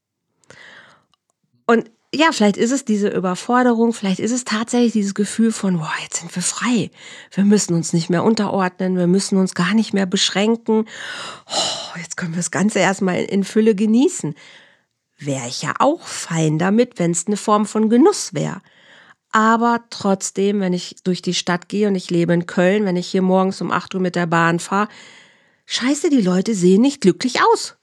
Und ja, vielleicht ist es diese Überforderung, vielleicht ist es tatsächlich dieses Gefühl von, boah, jetzt sind wir frei. Wir müssen uns nicht mehr unterordnen, wir müssen uns gar nicht mehr beschränken. Oh, jetzt können wir das Ganze erstmal in Fülle genießen. Wäre ich ja auch fein damit, wenn es eine Form von Genuss wäre. Aber trotzdem, wenn ich durch die Stadt gehe und ich lebe in Köln, wenn ich hier morgens um acht Uhr mit der Bahn fahre, scheiße, die Leute sehen nicht glücklich aus.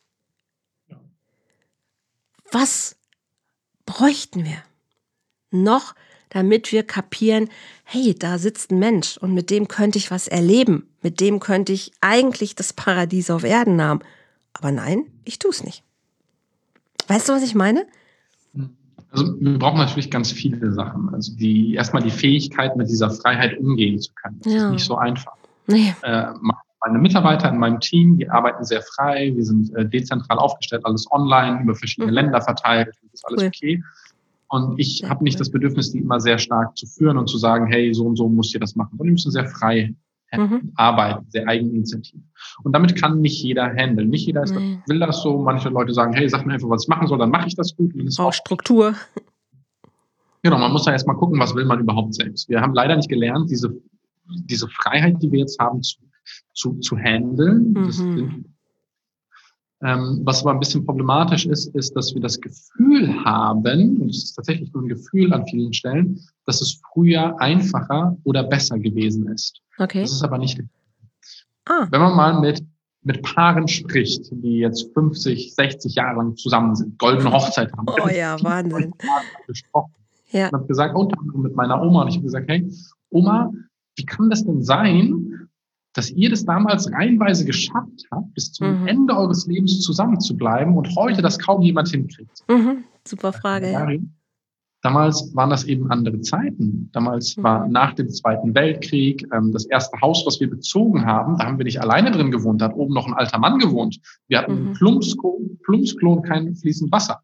Was bräuchten wir noch, damit wir kapieren, hey, da sitzt ein Mensch und mit dem könnte ich was erleben. Mit dem könnte ich eigentlich das Paradies auf Erden haben. Aber nein, ich tue es nicht. Weißt du, was ich meine?
Also wir brauchen natürlich ganz viele Sachen. Also die erstmal die Fähigkeit, mit dieser Freiheit umgehen zu können. Das ja. ist nicht so einfach. Nee. Äh, meine Mitarbeiter in meinem Team, die arbeiten sehr frei. Wir sind äh, dezentral aufgestellt, alles online, über verschiedene mhm. Länder verteilt. Das ist alles cool. Okay. Und ich habe nicht cool. das Bedürfnis, die immer sehr stark zu führen und zu sagen, hey, so und so musst ihr das machen. Und die müssen sehr frei mhm. arbeiten, sehr eigeninitiativ. Und damit kann nicht jeder handeln. Nicht jeder ist, nee. will das so. Manche Leute sagen, hey, sag mir einfach, was ich machen soll, dann mache ich das gut. Und das
auch Struktur.
Genau, man muss da erstmal gucken, was will man überhaupt selbst. Wir haben leider nicht gelernt, diese, diese Freiheit, die wir jetzt haben, zu, zu, zu handeln. Mhm. Das, ähm, was aber ein bisschen problematisch ist, ist, dass wir das Gefühl haben, und es ist tatsächlich nur ein Gefühl an vielen Stellen, dass es früher einfacher oder besser gewesen ist.
Okay.
Das ist aber nicht.
Ah.
Wenn man mal mit, mit Paaren spricht, die jetzt fünfzig, sechzig Jahre lang zusammen sind, goldene Hochzeit haben.
Oh ja, Wahnsinn.
Gesprochen.
Ja.
Ich habe gesagt, unter anderem mit meiner Oma, und ich habe gesagt, hey, Oma, wie kann das denn sein, dass ihr das damals reihenweise geschafft habt, bis zum mhm. Ende eures Lebens zusammen zu bleiben und heute das kaum jemand hinkriegt?
Mhm. Super Frage, ja.
Damals waren das eben andere Zeiten. Damals mhm. war nach dem Zweiten Weltkrieg ähm, das erste Haus, was wir bezogen haben, da haben wir nicht alleine drin gewohnt, da hat oben noch ein alter Mann gewohnt. Wir hatten mhm. einen Plumpsklo, Plumpsklo und kein fließend Wasser.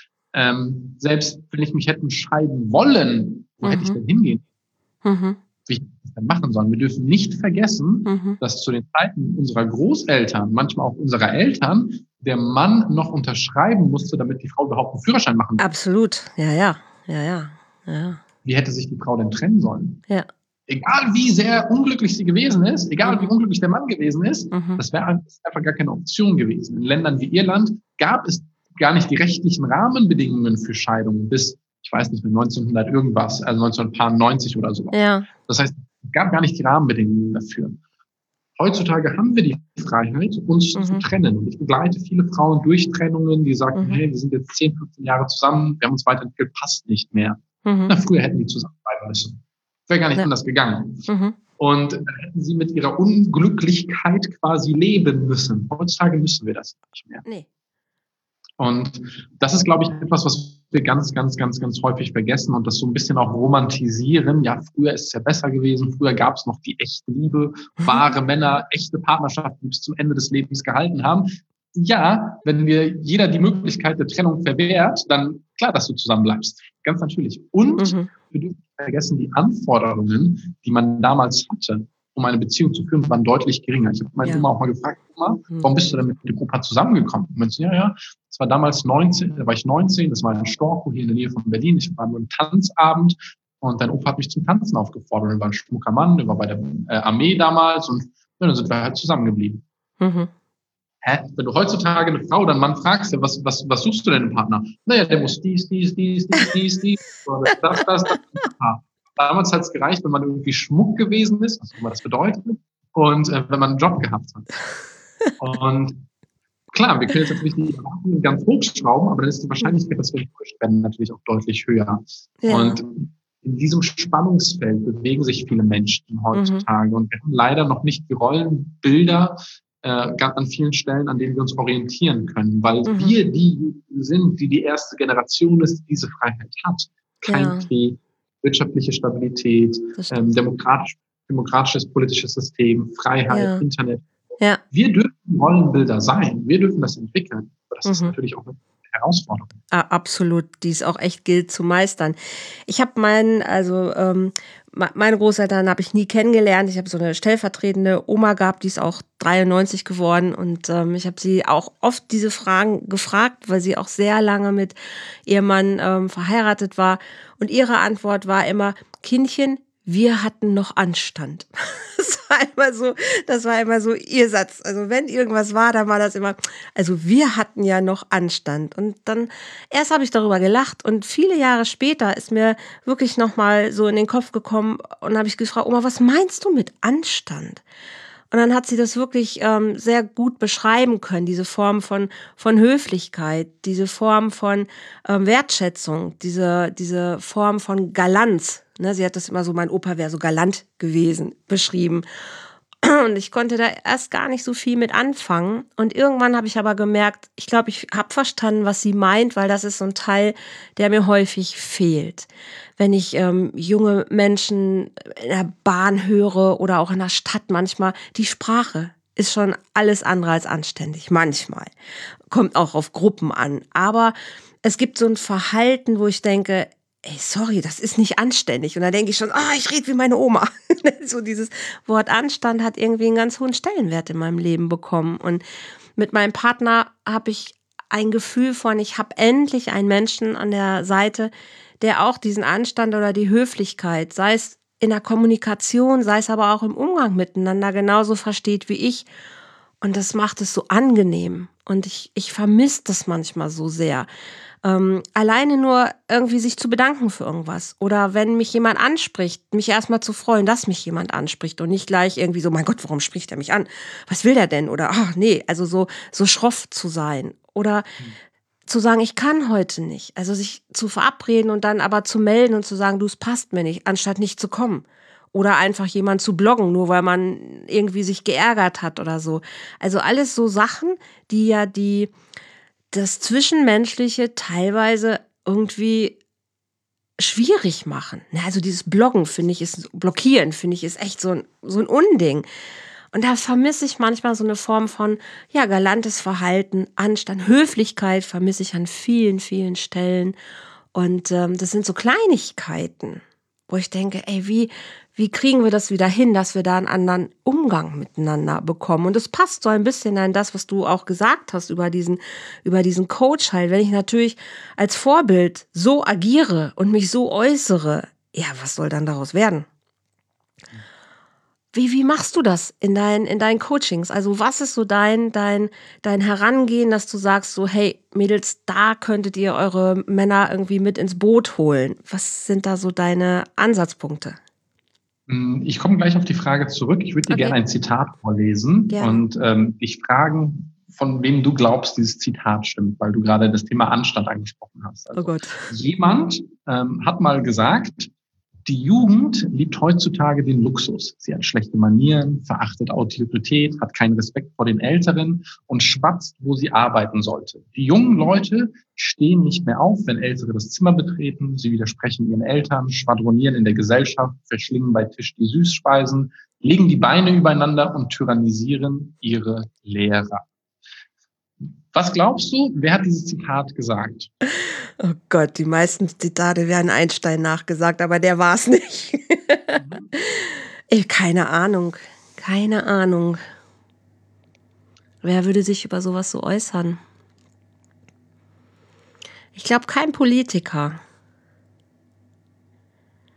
Ähm, selbst wenn ich mich hätte scheiden wollen, wo mhm. hätte ich denn hingehen?
Mhm.
Wie ich das denn machen sollen? Wir dürfen nicht vergessen, mhm. dass zu den Zeiten unserer Großeltern, manchmal auch unserer Eltern, der Mann noch unterschreiben musste, damit die Frau überhaupt einen Führerschein machen kann.
Absolut, ja, ja, ja, ja, ja.
Wie hätte sich die Frau denn trennen sollen?
Ja.
Egal wie sehr unglücklich sie gewesen ist, egal mhm. wie unglücklich der Mann gewesen ist, mhm. das wäre einfach gar keine Option gewesen. In Ländern wie Irland gab es gar nicht die rechtlichen Rahmenbedingungen für Scheidungen bis, ich weiß nicht mehr, neunzehnhundert irgendwas, also neunzehnhundertneunzig oder so.
Ja.
Das heißt, es gab gar nicht die Rahmenbedingungen dafür. Heutzutage haben wir die Freiheit, uns mhm. zu trennen. Und ich begleite viele Frauen durch Trennungen, die sagen, mhm. hey, wir sind jetzt zehn, fünfzehn Jahre zusammen, wir haben uns weiterentwickelt, passt nicht mehr. Mhm. Na, früher hätten die zusammenbleiben müssen. Wäre gar nicht ja. anders gegangen. Mhm. Und dann hätten sie mit ihrer Unglücklichkeit quasi leben müssen. Heutzutage müssen wir das nicht mehr.
Nee.
Und das ist, glaube ich, etwas, was wir ganz, ganz, ganz, ganz häufig vergessen und das so ein bisschen auch romantisieren. Ja, früher ist es ja besser gewesen. Früher gab es noch die echte Liebe, wahre Männer, echte Partnerschaften, die bis zum Ende des Lebens gehalten haben. Ja, wenn wir jeder die Möglichkeit der Trennung verwehrt, dann klar, dass du zusammenbleibst. Ganz natürlich. Und mhm. wir dürfen nicht vergessen, die Anforderungen, die man damals hatte, um eine Beziehung zu führen, waren deutlich geringer. Ich habe meine ja. Oma auch mal gefragt, Oma, warum bist du denn mit dem Opa zusammengekommen? Und meinte, ja, ja, das war damals neunzehn, da war ich neunzehn, das war in Storkow, hier in der Nähe von Berlin. Ich war nur ein Tanzabend und dein Opa hat mich zum Tanzen aufgefordert. Er war ein schmucker Mann, er war bei der äh, Armee damals und ja, dann sind wir halt zusammengeblieben.
Mhm.
hä? Wenn du heutzutage eine Frau oder einen Mann fragst, ja, was, was, was suchst du denn im Partner? Naja, der muss dies, dies, dies, dies, dies, dies, oder das, das, das. das. Damals hat es gereicht, wenn man irgendwie Schmuck gewesen ist, was auch immer das bedeutet, und äh, wenn man einen Job gehabt hat. Und klar, wir können jetzt natürlich die Erwartungen ganz hochschrauben, aber dann ist die Wahrscheinlichkeit, dass wir enttäuscht werden, natürlich auch deutlich höher.
Ja.
Und in diesem Spannungsfeld bewegen sich viele Menschen heutzutage. Mhm. Und wir haben leider noch nicht die Rollenbilder äh, an vielen Stellen, an denen wir uns orientieren können, weil mhm. wir die sind, die die erste Generation ist, die diese Freiheit hat. Kein ja. Krieg, wirtschaftliche Stabilität, ähm, demokratisch, demokratisches politisches System, Freiheit, ja. Internet.
Ja.
Wir dürfen Rollenbilder sein, wir dürfen das entwickeln. Aber das mhm. ist natürlich auch eine Herausforderung.
Ah, absolut, die es auch echt gilt zu meistern. Ich habe meinen, also ähm, meine Großeltern habe ich nie kennengelernt. Ich habe so eine stellvertretende Oma gehabt, die ist auch dreiundneunzig geworden und ähm, ich habe sie auch oft diese Fragen gefragt, weil sie auch sehr lange mit ihrem Mann ähm, verheiratet war und ihre Antwort war immer: Kindchen, wir hatten noch Anstand. Das war immer so, das war immer so ihr Satz. Also wenn irgendwas war, dann war das immer, also wir hatten ja noch Anstand. Und dann, erst habe ich darüber gelacht und viele Jahre später ist mir wirklich nochmal so in den Kopf gekommen und habe ich gefragt: Oma, was meinst du mit Anstand? Und dann hat sie das wirklich ähm, sehr gut beschreiben können, diese Form von, von Höflichkeit, diese Form von ähm, Wertschätzung, diese, diese Form von Galanz. Ne, sie hat das immer so, mein Opa wäre so galant gewesen, beschrieben. Und ich konnte da erst gar nicht so viel mit anfangen. Und irgendwann habe ich aber gemerkt, ich glaube, ich habe verstanden, was sie meint, weil das ist so ein Teil, der mir häufig fehlt. Wenn ich ähm, junge Menschen in der Bahn höre oder auch in der Stadt manchmal, die Sprache ist schon alles andere als anständig. Manchmal. Kommt auch auf Gruppen an. Aber es gibt so ein Verhalten, wo ich denke, ey, sorry, das ist nicht anständig. Und da denke ich schon, ah, ich rede wie meine Oma. So dieses Wort Anstand hat irgendwie einen ganz hohen Stellenwert in meinem Leben bekommen. Und mit meinem Partner habe ich ein Gefühl von, ich habe endlich einen Menschen an der Seite, der auch diesen Anstand oder die Höflichkeit, sei es in der Kommunikation, sei es aber auch im Umgang miteinander, genauso versteht wie ich. Und das macht es so angenehm. Und ich, ich vermisse das manchmal so sehr. Ähm, alleine nur irgendwie sich zu bedanken für irgendwas. Oder wenn mich jemand anspricht, mich erstmal zu freuen, dass mich jemand anspricht und nicht gleich irgendwie so, mein Gott, warum spricht er mich an? Was will der denn? Oder, ach nee, also so, so schroff zu sein. Oder mhm. zu sagen, ich kann heute nicht. Also sich zu verabreden und dann aber zu melden und zu sagen, du, es passt mir nicht, anstatt nicht zu kommen. Oder einfach jemand zu bloggen, nur weil man irgendwie sich geärgert hat oder so. Also alles so Sachen, die ja die das Zwischenmenschliche teilweise irgendwie schwierig machen. Also dieses Bloggen, finde ich, ist blockieren, finde ich, ist echt so ein, so ein Unding. Und da vermisse ich manchmal so eine Form von, ja, galantes Verhalten, Anstand, Höflichkeit vermisse ich an vielen, vielen Stellen. Und ähm, das sind so Kleinigkeiten, wo ich denke, ey, wie, wie kriegen wir das wieder hin, dass wir da einen anderen Umgang miteinander bekommen? Und es passt so ein bisschen in das, was du auch gesagt hast über diesen, über diesen Coach halt. Wenn ich natürlich als Vorbild so agiere und mich so äußere, ja, was soll dann daraus werden? Wie, wie machst du das in deinen, in deinen Coachings? Also was ist so dein, dein, dein Herangehen, dass du sagst so, hey Mädels, da könntet ihr eure Männer irgendwie mit ins Boot holen? Was sind da so deine Ansatzpunkte?
Ich komme gleich auf die Frage zurück. Ich würde dir okay. gerne ein Zitat vorlesen gerne. und ähm, dich fragen, von wem du glaubst, dieses Zitat stimmt, weil du gerade das Thema Anstand angesprochen hast. Also,
oh Gott.
Jemand ähm, hat mal gesagt, die Jugend liebt heutzutage den Luxus. Sie hat schlechte Manieren, verachtet Autorität, hat keinen Respekt vor den Älteren und schwatzt, wo sie arbeiten sollte. Die jungen Leute stehen nicht mehr auf, wenn Ältere das Zimmer betreten. Sie widersprechen ihren Eltern, schwadronieren in der Gesellschaft, verschlingen bei Tisch die Süßspeisen, legen die Beine übereinander und tyrannisieren ihre Lehrer. Was glaubst du, wer hat dieses Zitat gesagt?
Oh Gott, die meisten Zitate werden Einstein nachgesagt, aber der war es nicht. Mhm. Ich, keine Ahnung, keine Ahnung. Wer würde sich über sowas so äußern? Ich glaube, kein Politiker.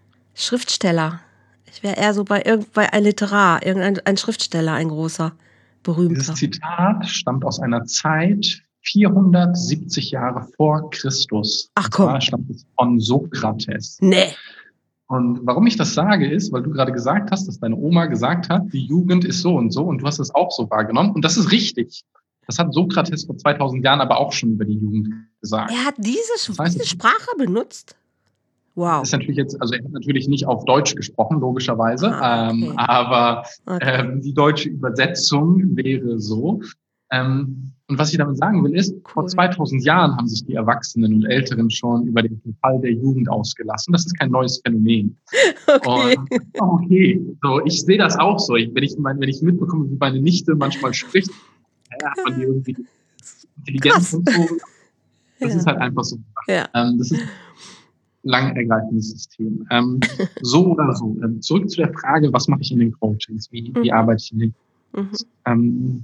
Schriftsteller. Ich wäre eher so bei, irgend, bei ein Literar, irgendein ein Schriftsteller, ein großer.
Dieses
berühmter?
Zitat stammt aus einer Zeit vierhundertsiebzig Jahre vor Christus.
Ach
Und
komm.
zwar stammt es von Sokrates.
Nee.
Und warum ich das sage, ist, weil du gerade gesagt hast, dass deine Oma gesagt hat, die Jugend ist so und so und du hast es auch so wahrgenommen. Und das ist richtig. Das hat Sokrates vor zweitausend Jahren aber auch schon über die Jugend gesagt.
Er hat diese,
Das heißt,
diese Sprache benutzt? Wow.
ist natürlich jetzt, also er hat natürlich nicht auf Deutsch gesprochen, logischerweise,
Ah,
ähm,
okay.
aber
Okay.
ähm, die deutsche Übersetzung wäre so. Ähm, und was ich damit sagen will, ist, vor
Cool.
zweitausend Jahren haben sich die Erwachsenen und Älteren schon über den Verfall der Jugend ausgelassen. Das ist kein neues Phänomen.
Okay.
Und das ist auch okay. So, ich sehe das auch so. Ich, wenn, ich, mein, wenn ich mitbekomme, wie meine Nichte manchmal spricht, ja, hat man die irgendwie Intelligenz
Krass.
und so. Das
Ja.
ist halt einfach so.
Ja.
Ähm, das ist ein lang ergreifendes System. Ähm, so oder so. Ähm, zurück zu der Frage, was mache ich in den Coachings? Wie, wie
Mhm.
arbeite ich in den
Mhm.
Coachings? Ähm,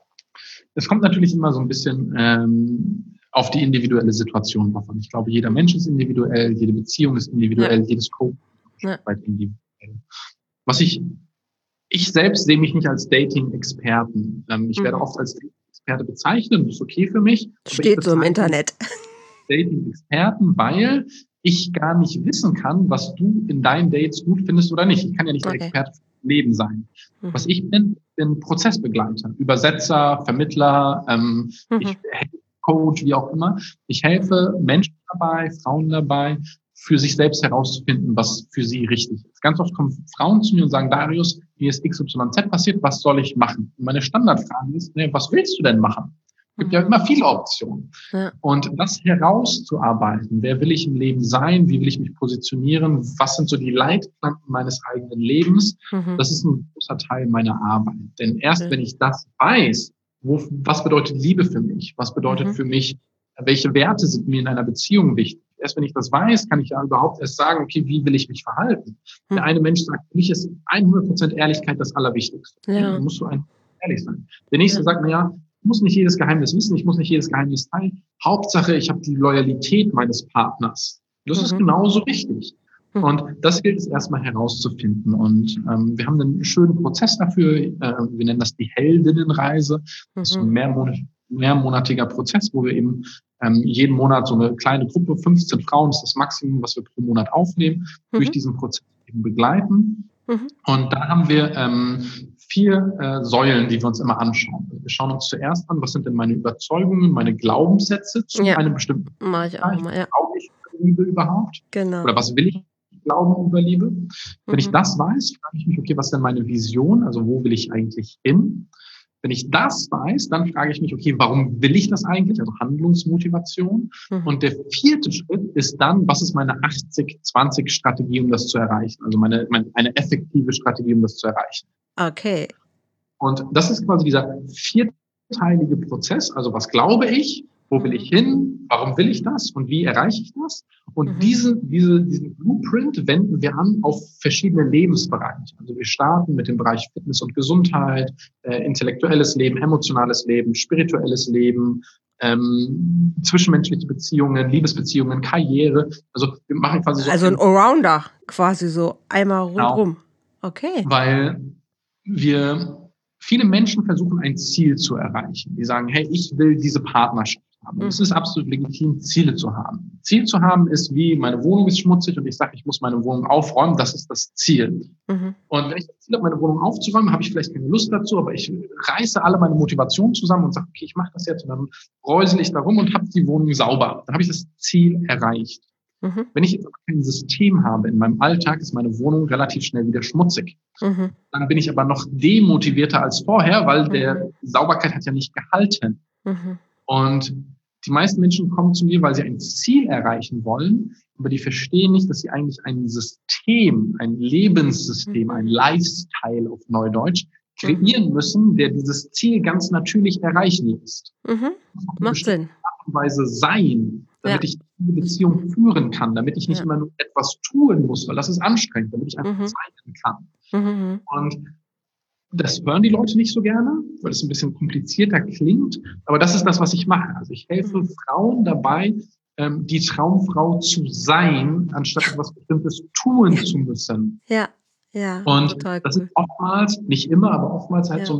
es kommt natürlich immer so ein bisschen ähm, auf die individuelle Situation drauf an. Ich glaube, jeder
Mhm.
Mensch ist individuell, jede Beziehung ist individuell, jedes Coaching ist ein
Ja.
Stück weit individuell. Was ich, ich selbst sehe mich nicht als Dating-Experten. Ähm, ich werde
Mhm.
oft als Dating-Experte bezeichnet, das ist okay für mich. Aber ich
Steht so im
bezeichne
Internet.
Dating-Experten, weil ich gar nicht wissen kann, was du in deinen Dates gut findest oder nicht. Ich kann ja nicht der
Okay.
Experte für dein Leben sein.
Mhm.
Was ich bin, bin Prozessbegleiter, Übersetzer, Vermittler, ähm,
Mhm.
ich helfe Coach, wie auch immer. Ich helfe Menschen dabei, Frauen dabei, für sich selbst herauszufinden, was für sie richtig ist. Ganz oft kommen Frauen zu mir und sagen, Darius, mir ist X Y Z passiert, was soll ich machen? Und meine Standardfrage ist, ne, was willst du denn machen? Es gibt ja
Mhm.
immer viele Optionen.
Ja.
Und das herauszuarbeiten, wer will ich im Leben sein, wie will ich mich positionieren, was sind so die Leitplanken meines eigenen Lebens,
Mhm.
das ist ein großer Teil meiner Arbeit. Denn erst
Okay.
wenn ich das weiß, wo, was bedeutet Liebe für mich, was bedeutet
Mhm.
für mich, welche Werte sind mir in einer Beziehung wichtig, erst wenn ich das weiß, kann ich ja überhaupt erst sagen, okay, wie will ich mich verhalten. Der
Mhm.
eine Mensch sagt, für mich ist hundert Prozent Ehrlichkeit das Allerwichtigste. Okay?
Ja.
Dann musst du einfach ehrlich sein. Der nächste
Ja.
sagt, na ja, ich muss nicht jedes Geheimnis wissen, ich muss nicht jedes Geheimnis teilen. Hauptsache, ich habe die Loyalität meines Partners. Das ist
Mhm.
genauso wichtig.
Mhm.
Und das gilt es erstmal herauszufinden. Und ähm, wir haben einen schönen Prozess dafür. Äh, wir nennen das die Heldinnenreise. Das ist so ein
Mhm.
mehrmonat, mehrmonatiger Prozess, wo wir eben ähm, jeden Monat so eine kleine Gruppe, fünfzehn Frauen ist das Maximum, was wir pro Monat aufnehmen, durch
Mhm.
diesen Prozess eben begleiten.
Mhm.
Und da haben wir ähm, vier äh, Säulen, die wir uns immer anschauen. Wir schauen uns zuerst an, was sind denn meine Überzeugungen, meine Glaubenssätze zu
Ja.
einem bestimmten
Mach ich auch
Bereich.
immer, ja.
Glaube ich über Liebe überhaupt?
Genau.
Oder was will ich glauben über Liebe? Wenn ich
Mhm.
das weiß, frage ich mich, okay, was ist denn meine Vision? Also wo will ich eigentlich hin? Wenn ich das weiß, dann frage ich mich, okay, warum will ich das eigentlich? Also Handlungsmotivation.
Mhm.
Und der vierte Schritt ist dann, was ist meine achtzig zwanzig Strategie, um das zu erreichen? Also meine, meine eine effektive Strategie, um das zu erreichen.
Okay.
Und das ist quasi dieser vierteilige Prozess. Also was glaube ich? Wo will
Mhm.
ich hin? Warum will ich das? Und wie erreiche ich das? Und
Mhm.
diese, diese, diesen Blueprint wenden wir an auf verschiedene Lebensbereiche. Also wir starten mit dem Bereich Fitness und Gesundheit, äh, intellektuelles Leben, emotionales Leben, spirituelles Leben, ähm, zwischenmenschliche Beziehungen, Liebesbeziehungen, Karriere. Also wir machen quasi so
Also ein
ein,
Allrounder, quasi so einmal
genau,
rundrum. Okay.
weil wir viele Menschen versuchen, ein Ziel zu erreichen. Die sagen, hey, ich will diese Partnerschaft haben. Und es
Mhm.
ist absolut legitim, Ziele zu haben. Ziel zu haben ist wie, meine Wohnung ist schmutzig und ich sage, ich muss meine Wohnung aufräumen. Das ist das Ziel.
Mhm.
Und wenn ich das Ziel habe, meine Wohnung aufzuräumen, habe ich vielleicht keine Lust dazu, aber ich reiße alle meine Motivation zusammen und sage, okay, ich mache das jetzt und dann räusel ich da rum und habe die Wohnung sauber. Dann habe ich das Ziel erreicht.
Mhm.
Wenn ich jetzt aber kein System habe in meinem Alltag, ist meine Wohnung relativ schnell wieder schmutzig.
Mhm.
Dann bin ich aber noch demotivierter als vorher, weil der
Mhm.
Sauberkeit hat ja nicht gehalten.
Mhm.
Und die meisten Menschen kommen zu mir, weil sie ein Ziel erreichen wollen, aber die verstehen nicht, dass sie eigentlich ein System, ein Lebenssystem, ein
Mhm.
Lifestyle auf Neudeutsch
Mhm.
kreieren müssen, der dieses Ziel ganz natürlich erreichen lässt.
Mhm.
Das muss auf eine
Macht
bestimmte
Sinn.
Art und Weise sein, damit
Ja.
ich diese Beziehung führen kann, damit ich nicht
Ja.
immer nur etwas tun muss, weil das ist anstrengend, damit ich einfach
Mhm.
sein kann.
Mhm.
Und das hören die Leute nicht so gerne, weil es ein bisschen komplizierter klingt. Aber das ist das, was ich mache. Also ich helfe
Mhm.
Frauen dabei, ähm, die Traumfrau zu sein, anstatt etwas Bestimmtes tun zu müssen.
Ja. Ja.
Und
Total
das ist
cool.
oftmals, nicht immer, aber oftmals halt
Ja.
so ein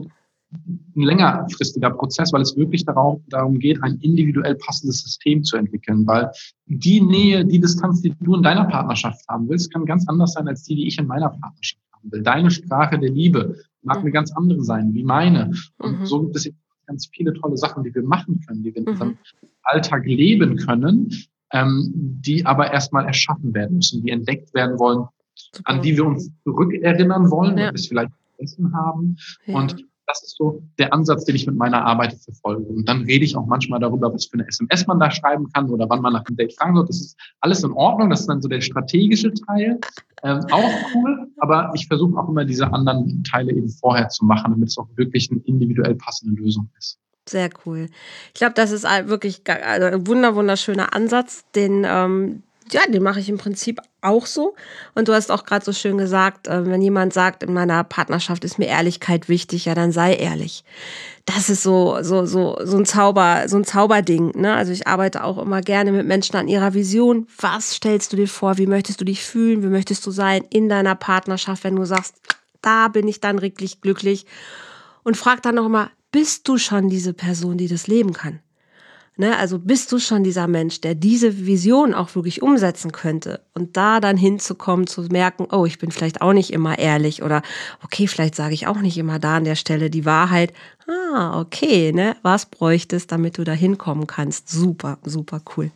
ein längerfristiger Prozess, weil es wirklich darauf, darum geht, ein individuell passendes System zu entwickeln, weil die Nähe, die Distanz, die du in deiner Partnerschaft haben willst, kann ganz anders sein als die, die ich in meiner Partnerschaft haben will. Deine Sprache der Liebe mag
Mhm.
eine ganz andere sein, wie meine. Und
Mhm.
so gibt es ganz viele tolle Sachen, die wir machen können, die wir in
Mhm.
unserem Alltag leben können, ähm, die aber erstmal erschaffen werden müssen, die entdeckt werden wollen,
Super.
an die wir uns zurückerinnern wollen,
Ja.
weil wir es vielleicht vergessen haben.
Ja.
Und das ist so der Ansatz, den ich mit meiner Arbeit verfolge. Und dann rede ich auch manchmal darüber, was für eine S M S man da schreiben kann oder wann man nach dem Date fragen soll. Das ist alles in Ordnung. Das ist dann so der strategische Teil. Ähm, auch cool. Aber ich versuche auch immer, diese anderen Teile eben vorher zu machen, damit es auch wirklich eine individuell passende Lösung ist.
Sehr cool. Ich glaube, das ist ein wirklich ga- also ein wunder, wunderschöner Ansatz, den, ähm, ja, den mache ich im Prinzip auch so. Und du hast auch gerade so schön gesagt, äh, wenn jemand sagt, in meiner Partnerschaft ist mir Ehrlichkeit wichtig, ja, dann sei ehrlich. Das ist so, so, so, so ein Zauber, so ein Zauberding, ne? Also ich arbeite auch immer gerne mit Menschen an ihrer Vision. Was stellst du dir vor? Wie möchtest du dich fühlen? Wie möchtest du sein in deiner Partnerschaft, wenn du sagst, da bin ich dann wirklich glücklich? Und frag dann noch mal, bist du schon diese Person, die das leben kann? Ne, also bist du schon dieser Mensch, der diese Vision auch wirklich umsetzen könnte? Und da dann hinzukommen, zu merken, oh, ich bin vielleicht auch nicht immer ehrlich oder okay, vielleicht sage ich auch nicht immer da an der Stelle die Wahrheit. Ah, okay, ne? Was bräuchtest, damit du da hinkommen kannst? Super, super cool.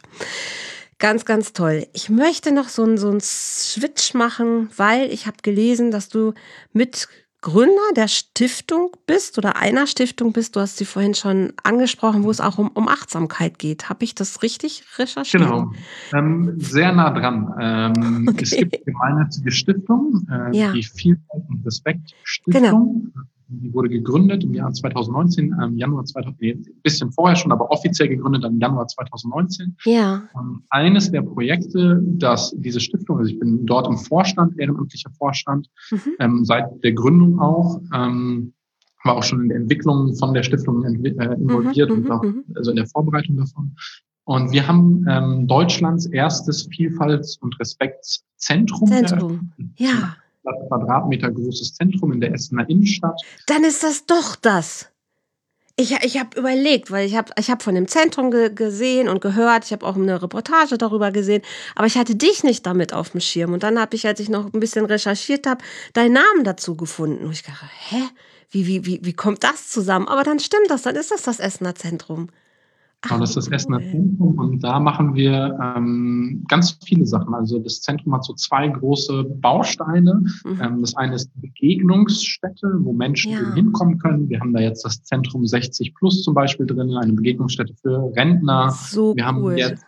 Ganz, ganz toll. Ich möchte noch so einen so einen Switch machen, weil ich habe gelesen, dass du mit Gründer der Stiftung bist oder einer Stiftung bist. Du hast sie vorhin schon angesprochen, wo es auch um, um Achtsamkeit geht. Habe ich das richtig recherchiert?
Genau, ähm, sehr nah dran. Ähm,
Okay.
Es gibt eine gemeinnützige Stiftung, äh,
Ja.
die Vielfalt und Respekt
Genau.
Stiftung. Die wurde gegründet im Jahr zweitausendneunzehn, im Januar zweitausend, ein bisschen vorher schon, aber offiziell gegründet im Januar zweitausendneunzehn.
Ja.
Und eines der Projekte, dass diese Stiftung, also ich bin dort im Vorstand, ehrenamtlicher Vorstand,
Mhm.
ähm, seit der Gründung auch, ähm, war auch schon in der Entwicklung von der Stiftung entwi- äh, involviert
Mhm,
und
mhm,
auch,
mhm.
also in der Vorbereitung davon. Und wir haben ähm, Deutschlands erstes Vielfalts- und Respektszentrum
Zentrum.
eröffnet.
Ja.
Ein Quadratmeter großes Zentrum in der Essener Innenstadt.
Dann ist das doch das. Ich, ich habe überlegt, weil ich habe ich hab von dem Zentrum ge gesehen und gehört, ich habe auch eine Reportage darüber gesehen, aber ich hatte dich nicht damit auf dem Schirm. Und dann habe ich, als ich noch ein bisschen recherchiert habe, deinen Namen dazu gefunden. Und ich dachte, hä? Wie, wie, wie, wie kommt das zusammen? Aber dann stimmt das, dann ist das das Essener Zentrum.
Genau, das ist das Essener
cool.
Zentrum und da machen wir ähm, ganz viele Sachen. Also das Zentrum hat so zwei große Bausteine.
Mhm.
Ähm, das eine ist die Begegnungsstätte, wo Menschen
Ja.
eben hinkommen können. Wir haben da jetzt das Zentrum sechzig plus zum Beispiel drin, eine Begegnungsstätte für Rentner.
So
Wir haben
cool.
jetzt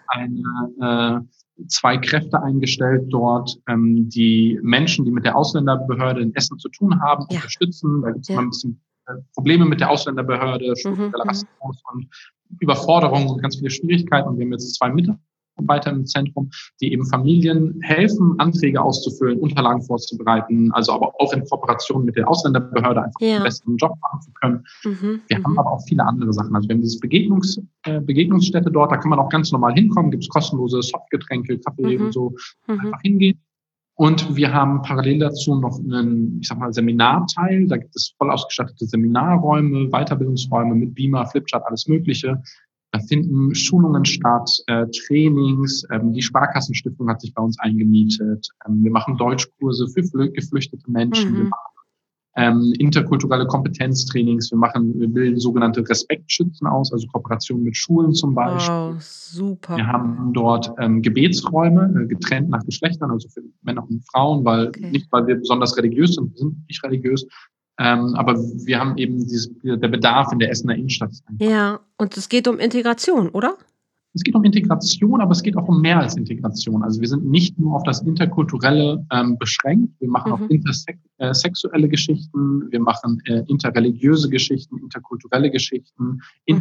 eine, äh, zwei Kräfte eingestellt dort, ähm, die Menschen, die mit der Ausländerbehörde in Essen zu tun haben,
Ja.
unterstützen. Da gibt es
Ja.
immer ein bisschen äh, Probleme mit der Ausländerbehörde, struktureller
mhm.
Rassismus und Überforderung und ganz viele Schwierigkeiten. Und wir haben jetzt zwei Mitarbeiter im Zentrum, die eben Familien helfen, Anträge auszufüllen, Unterlagen vorzubereiten, also aber auch in Kooperation mit der Ausländerbehörde einfach
Ja.
einen besseren Job machen zu können.
Mhm.
Wir
mhm.
haben aber auch viele andere Sachen. Also wir haben dieses Begegnungs, äh, Begegnungsstätte dort, da kann man auch ganz normal hinkommen, gibt es kostenlose Softgetränke, Kaffee
Mhm.
und so,
Mhm.
einfach hingehen. Und wir haben parallel dazu noch einen, ich sag mal, Seminarteil. Da gibt es voll ausgestattete Seminarräume, Weiterbildungsräume mit Beamer, Flipchart, alles Mögliche. Da finden Schulungen statt, äh, Trainings. Ähm, die Sparkassenstiftung hat sich bei uns eingemietet. Ähm, wir machen Deutschkurse für flü- geflüchtete Menschen. Wir
Mhm.
machen ähm, interkulturelle Kompetenztrainings. Wir machen, wir bilden sogenannte Respektschützen aus, also Kooperationen mit Schulen zum Beispiel.
Wow, super.
Wir haben dort ähm, Gebetsräume, äh, getrennt nach Geschlechtern, also für Männer und Frauen, weil
Okay.
nicht, weil wir besonders religiös sind, wir sind nicht religiös, ähm, aber wir haben eben dieses, der Bedarf in der Essener Innenstadt. ist einfach.
Ja, und es geht um Integration, oder?
Es geht um Integration, aber es geht auch um mehr als Integration. Also wir sind nicht nur auf das Interkulturelle ähm, beschränkt. Wir machen
Mhm.
auch intersexuelle Geschichten, wir machen äh, interreligiöse Geschichten, interkulturelle Geschichten,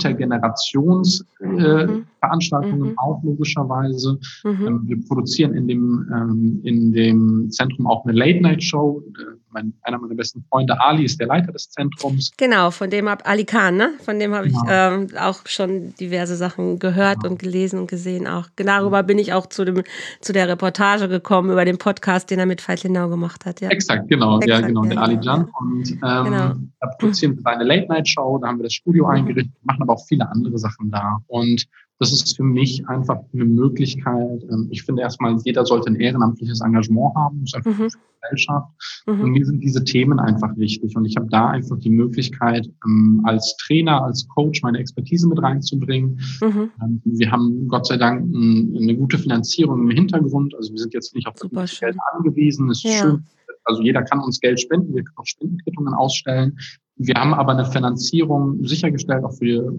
Intergenerationsveranstaltungen äh, Veranstaltungen
Mhm.
auch logischerweise.
Mhm.
Ähm, wir produzieren in dem, ähm, in dem Zentrum auch eine Late-Night-Show. Äh, mein, einer meiner besten Freunde, Ali, ist der Leiter des Zentrums.
Genau, von dem hab Ali Khan, ne? Von dem habe ich
Genau.
ähm, auch schon diverse Sachen gehört
Genau.
und gelesen und gesehen auch. Darüber bin ich auch zu dem zu der Reportage gekommen, über den Podcast, den er mit Veit Lindau gemacht hat. Ja.
Exakt, genau,
Exakt,
ja, genau,
ja,
der
genau,
Ali Can.
ja.
Und ähm,
Genau.
da produzieren wir eine Late-Night-Show, da haben wir das Studio
Mhm.
eingerichtet, machen aber auch viele andere Sachen da. Und das ist für mich einfach eine Möglichkeit. Ähm, ich finde erstmal, jeder sollte ein ehrenamtliches Engagement haben, das ist einfach
Mhm.
für die Gesellschaft.
Mhm.
Und mir sind diese Themen einfach wichtig. Und ich habe da einfach die Möglichkeit, ähm, als Trainer, als Coach meine Expertise mit reinzubringen.
Mhm.
Ähm, wir haben Gott sei Dank ein, eine gute Finanzierung im Hintergrund. Also wir sind jetzt nicht auf
Super
das Geld
schön.
angewiesen. Es ist
Ja.
schön. Also jeder kann uns Geld spenden, wir können auch Spendenquittungen ausstellen. Wir haben aber eine Finanzierung sichergestellt, auch für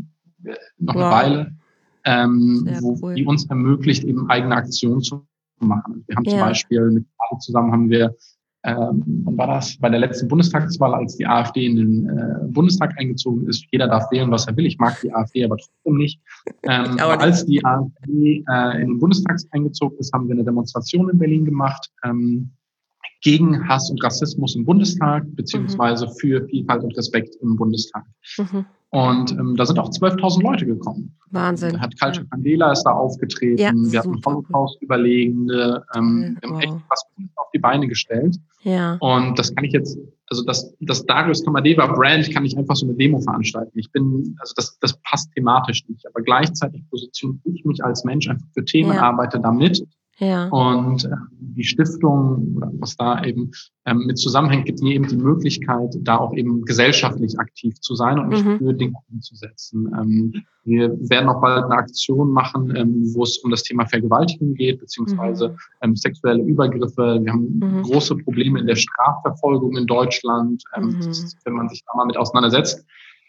noch eine
Wow.
Weile, ähm,
Sehr
wo
cool.
die uns ermöglicht, eben eigene Aktionen zu machen. Wir haben zum
Ja.
Beispiel mit alle zusammen haben wir, ähm, wann war das? Bei der letzten Bundestagswahl, als die AfD in den äh, Bundestag eingezogen ist. Jeder darf wählen, was er will. Ich mag die AfD aber trotzdem nicht. Ähm,
Ich auch
aber
nicht.
als die AfD äh, in den Bundestag eingezogen ist, haben wir eine Demonstration in Berlin gemacht. Ähm, gegen Hass und Rassismus im Bundestag, beziehungsweise für Vielfalt und Respekt im Bundestag.
Mhm.
Und ähm, da sind auch zwölftausend Leute gekommen.
Wahnsinn.
Da hat Culture
Ja.
Candela ist da aufgetreten,
Ja,
wir hatten
super cool.
Holocaust-Überlebende, ähm,
Toll.
wir haben echt
Wow.
was Gutes auf die Beine gestellt.
Ja.
Und das kann ich jetzt, also das, das Darius Kamadeva Brand kann ich einfach so eine Demo veranstalten. Ich bin, also das, das passt thematisch nicht, aber gleichzeitig positioniere ich mich als Mensch einfach für Themen,
Ja.
arbeite damit.
Ja.
Und ähm, die Stiftung, oder was da eben ähm, mit zusammenhängt, gibt mir eben die Möglichkeit, da auch eben gesellschaftlich aktiv zu sein und mich
Mhm.
für Dinge umzusetzen. Ähm, wir werden auch bald eine Aktion machen, ähm, wo es um das Thema Vergewaltigung geht, beziehungsweise
Mhm.
ähm, sexuelle Übergriffe. Wir haben
Mhm.
große Probleme in der Strafverfolgung in Deutschland. Ähm,
Mhm.
das ist, wenn man sich da mal mit auseinandersetzt,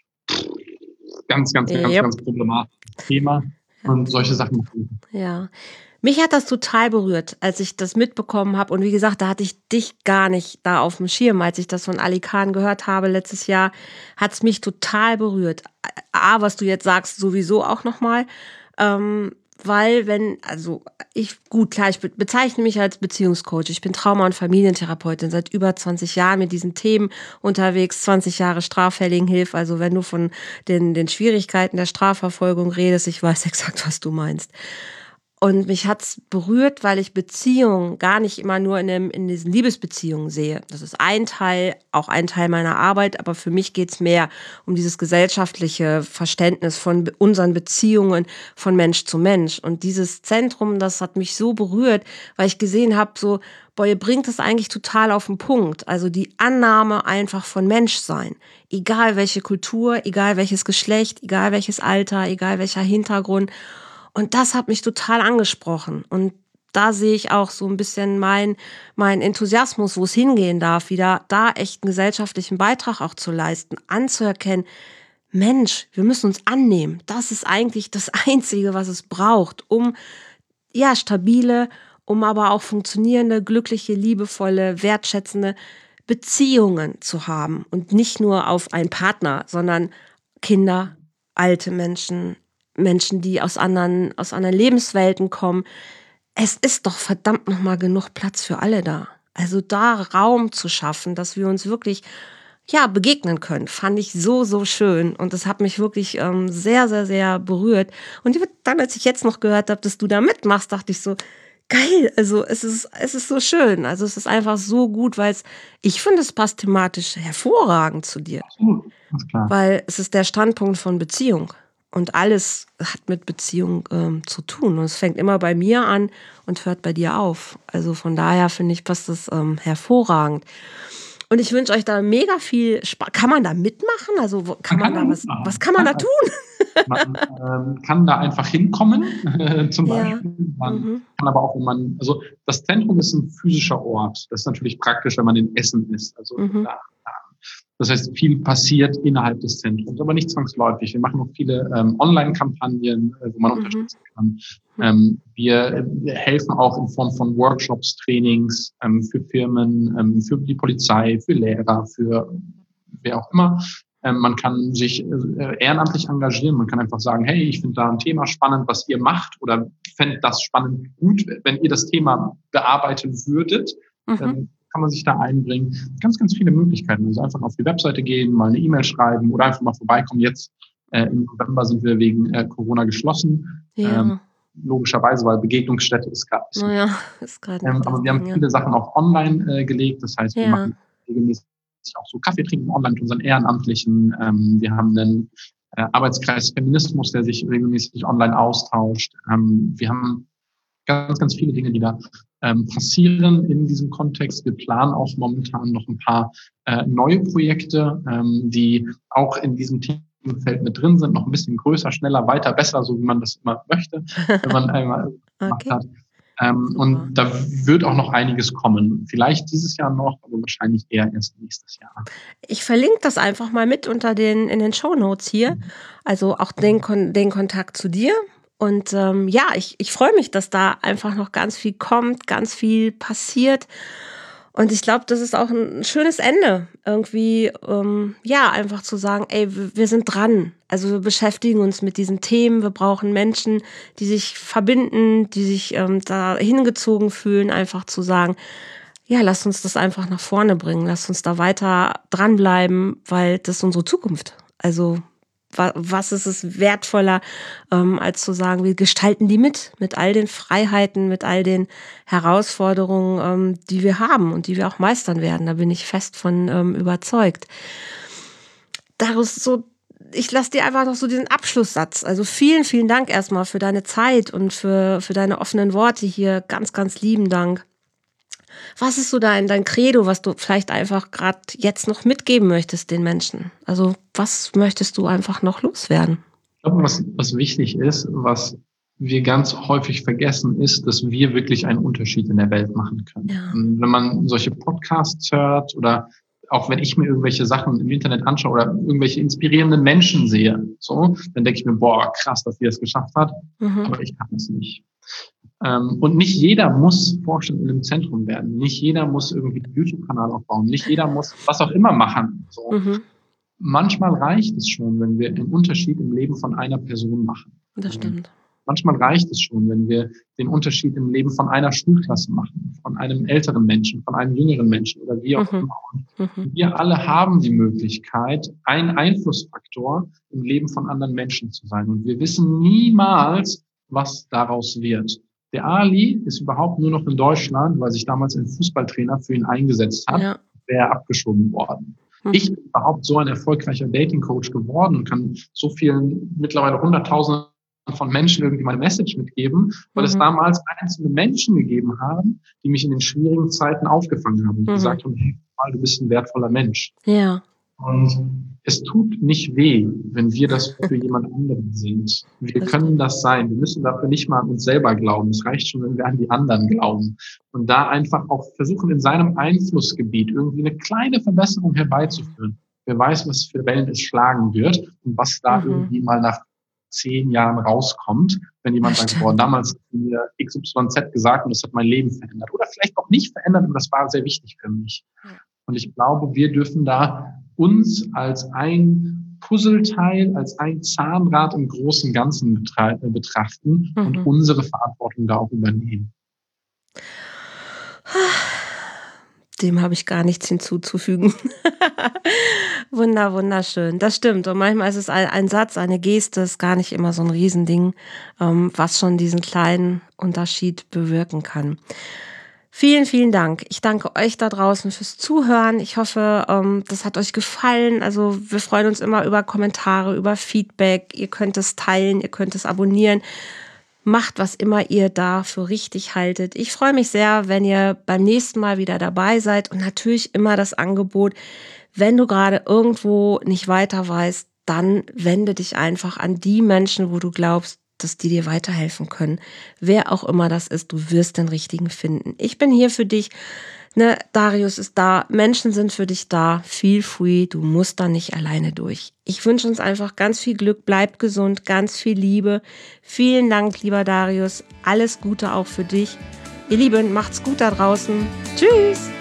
ganz, ganz, ganz,
Yep.
ganz problematisches Thema. Und solche Sachen machen wir.
Ja. Mich hat das total berührt, als ich das mitbekommen habe. Und wie gesagt, da hatte ich dich gar nicht da auf dem Schirm. Als ich das von Ali Khan gehört habe letztes Jahr, hat es mich total berührt. A, was du jetzt sagst, sowieso auch nochmal. Ähm, weil wenn, also ich, gut, klar, ich bezeichne mich als Beziehungscoach. Ich bin Trauma- und Familientherapeutin, seit über zwanzig Jahren mit diesen Themen unterwegs, zwanzig Jahre Straffälligenhilfe. Also wenn du von den, den Schwierigkeiten der Strafverfolgung redest, ich weiß exakt, was du meinst. Und mich hat's berührt, weil ich Beziehungen gar nicht immer nur in, dem, in diesen Liebesbeziehungen sehe. Das ist ein Teil, auch ein Teil meiner Arbeit, aber für mich geht's mehr um dieses gesellschaftliche Verständnis von unseren Beziehungen von Mensch zu Mensch. Und dieses Zentrum, das hat mich so berührt, weil ich gesehen habe, so, boah, ihr bringt es eigentlich total auf den Punkt. Also die Annahme einfach von Menschsein. Egal welche Kultur, egal welches Geschlecht, egal welches Alter, egal welcher Hintergrund. Und das hat mich total angesprochen. Und da sehe ich auch so ein bisschen mein, mein Enthusiasmus, wo es hingehen darf, wieder da echt einen gesellschaftlichen Beitrag auch zu leisten, anzuerkennen, Mensch, wir müssen uns annehmen. Das ist eigentlich das Einzige, was es braucht, um ja stabile, um aber auch funktionierende, glückliche, liebevolle, wertschätzende Beziehungen zu haben. Und nicht nur auf einen Partner, sondern Kinder, alte Menschen, Menschen, die aus anderen, aus anderen Lebenswelten kommen. Es ist doch verdammt nochmal genug Platz für alle da. Also da Raum zu schaffen, dass wir uns wirklich ja, begegnen können, fand ich so, so schön. Und das hat mich wirklich ähm, sehr, sehr, sehr berührt. Und dann, als ich jetzt noch gehört habe, dass du da mitmachst, dachte ich so, geil, also es ist, es ist so schön. Also es ist einfach so gut, weil es, ich finde, es passt thematisch hervorragend zu dir.
Absolut, ganz klar.
Weil es ist der Standpunkt von Beziehung. Und alles hat mit Beziehung ähm, zu tun. Und es fängt immer bei mir an und hört bei dir auf. Also von daher finde ich, passt das ähm, hervorragend. Und ich wünsche euch da mega viel Spaß. Kann man da mitmachen? Also wo, kann man, man kann da was, mitmachen. was kann man da tun?
Man ähm, kann da einfach hinkommen, äh, zum
Ja.
Beispiel. Man
Mhm.
kann aber auch, wenn man, also das Zentrum ist ein physischer Ort. Das ist natürlich praktisch, wenn man in Essen ist. Also
Mhm.
da, das heißt, viel passiert innerhalb des Zentrums, aber nicht zwangsläufig. Wir machen auch viele ähm, Online-Kampagnen, äh, wo man
Mhm.
unterstützen kann. Ähm, wir, wir helfen auch in Form von Workshops, Trainings ähm, für Firmen, ähm, für die Polizei, für Lehrer, für wer auch immer. Ähm, man kann sich äh, ehrenamtlich engagieren. Man kann einfach sagen, hey, ich finde da ein Thema spannend, was ihr macht, oder fände das spannend gut, wenn ihr das Thema bearbeiten würdet.
Mhm.
Ähm, kann man sich da einbringen? Ganz, ganz viele Möglichkeiten. Also einfach auf die Webseite gehen, mal eine E-Mail schreiben oder einfach mal vorbeikommen. Jetzt äh, im November sind wir wegen äh, Corona geschlossen.
Ja.
Ähm, logischerweise, weil Begegnungsstätte ist gerade nicht.
Naja, ist gerade
Ähm,
nicht das
aber wir haben
Ding, ja.
viele Sachen auch online äh, gelegt. Das heißt, wir
Ja.
machen regelmäßig auch so Kaffee trinken online mit unseren Ehrenamtlichen. Ähm, wir haben einen äh, Arbeitskreis Feminismus, der sich regelmäßig online austauscht. Ähm, wir haben ganz, ganz viele Dinge, die da ähm, passieren in diesem Kontext. Wir planen auch momentan noch ein paar äh, neue Projekte, ähm, die auch in diesem Themenfeld mit drin sind, noch ein bisschen größer, schneller, weiter, besser, so wie man das immer möchte, wenn man einmal gemacht
Okay.
hat. Ähm, und da wird auch noch einiges kommen. Vielleicht dieses Jahr noch, aber wahrscheinlich eher erst nächstes Jahr.
Ich verlinke das einfach mal mit unter den in den Shownotes hier. Also auch den, Kon- den Kontakt zu dir. Und ähm, ja, ich, ich freue mich, dass da einfach noch ganz viel kommt, ganz viel passiert. Und ich glaube, das ist auch ein schönes Ende. Irgendwie, ähm, ja, einfach zu sagen, ey, wir wir sind dran. Also wir beschäftigen uns mit diesen Themen. Wir brauchen Menschen, die sich verbinden, die sich ähm, da hingezogen fühlen, einfach zu sagen, ja, lasst uns das einfach nach vorne bringen. Lasst uns da weiter dranbleiben, weil das ist unsere Zukunft. Also wa- was ist es wertvoller, ähm, als zu sagen, wir gestalten die mit, mit all den Freiheiten, mit all den Herausforderungen, ähm, die wir haben und die wir auch meistern werden. Da bin ich fest von ähm, überzeugt. Daraus so, ich lasse dir einfach noch so diesen Abschlusssatz. Also vielen, vielen Dank erstmal für deine Zeit und für, für deine offenen Worte hier. Ganz, ganz lieben Dank. Was ist so dein, dein Credo, was du vielleicht einfach gerade jetzt noch mitgeben möchtest den Menschen? Also was möchtest du einfach noch loswerden?
Ich glaube, was, was wichtig ist, was wir ganz häufig vergessen, ist, dass wir wirklich einen Unterschied in der Welt machen können.
Ja.
Und wenn man solche Podcasts hört oder auch wenn ich mir irgendwelche Sachen im Internet anschaue oder irgendwelche inspirierenden Menschen sehe, so, dann denke ich mir, boah, krass, dass die das geschafft hat,
Mhm.
aber ich kann es nicht. Ähm, und nicht jeder muss Vorstand im Zentrum werden. Nicht jeder muss irgendwie einen YouTube-Kanal aufbauen. Nicht jeder muss was auch immer machen. So.
Mhm.
Manchmal reicht es schon, wenn wir einen Unterschied im Leben von einer Person machen.
Das stimmt.
Manchmal reicht es schon, wenn wir den Unterschied im Leben von einer Schulklasse machen, von einem älteren Menschen, von einem jüngeren Menschen oder wie auch
Mhm.
immer. Und
Mhm.
wir alle haben die Möglichkeit, ein Einflussfaktor im Leben von anderen Menschen zu sein. Und wir wissen niemals, was daraus wird. Der Ali ist überhaupt nur noch in Deutschland, weil sich damals ein Fußballtrainer für ihn eingesetzt hat,
Ja.
wäre abgeschoben worden.
Mhm.
Ich bin überhaupt so ein erfolgreicher Dating-Coach geworden und kann so vielen, mittlerweile hunderttausenden von Menschen irgendwie meine Message mitgeben, weil es
Mhm.
damals einzelne Menschen gegeben haben, die mich in den schwierigen Zeiten aufgefangen haben und
Mhm.
gesagt haben, hey, du bist ein wertvoller Mensch.
Ja.
Und es tut nicht weh, wenn wir das für jemand anderen sind. Wir
Das
können
stimmt.
das sein. Wir müssen dafür nicht mal an uns selber glauben. Es reicht schon, wenn wir an die anderen glauben. Und da einfach auch versuchen, in seinem Einflussgebiet irgendwie eine kleine Verbesserung herbeizuführen. Wer weiß, was für Wellen es schlagen wird und was da
Mhm.
irgendwie mal nach zehn Jahren rauskommt, wenn jemand
Das
sagt, boah,
stimmt.
damals hat mir X Y Z gesagt und das hat mein Leben verändert. Oder vielleicht auch nicht verändert, aber das war sehr wichtig für mich.
Ja.
Und ich glaube, wir dürfen da uns als ein Puzzleteil, als ein Zahnrad im großen Ganzen betra- äh, betrachten und
Mhm.
unsere Verantwortung da auch übernehmen.
Dem habe ich gar nichts hinzuzufügen. Wunder, wunderschön. Das stimmt. Und manchmal ist es ein, ein Satz, eine Geste, ist gar nicht immer so ein Riesending, ähm, was schon diesen kleinen Unterschied bewirken kann. Vielen, vielen Dank. Ich danke euch da draußen fürs Zuhören. Ich hoffe, ähm, das hat euch gefallen. Also wir freuen uns immer über Kommentare, über Feedback. Ihr könnt es teilen, ihr könnt es abonnieren. Macht, was immer ihr da für richtig haltet. Ich freue mich sehr, wenn ihr beim nächsten Mal wieder dabei seid. Und natürlich immer das Angebot, wenn du gerade irgendwo nicht weiter weißt, dann wende dich einfach an die Menschen, wo du glaubst, dass die dir weiterhelfen können. Wer auch immer das ist, du wirst den Richtigen finden. Ich bin hier für dich. Ne, Darius ist da, Menschen sind für dich da. Feel free, du musst da nicht alleine durch. Ich wünsche uns einfach ganz viel Glück, bleib gesund, ganz viel Liebe. Vielen Dank, lieber Darius. Alles Gute auch für dich. Ihr Lieben, macht's gut da draußen. Tschüss!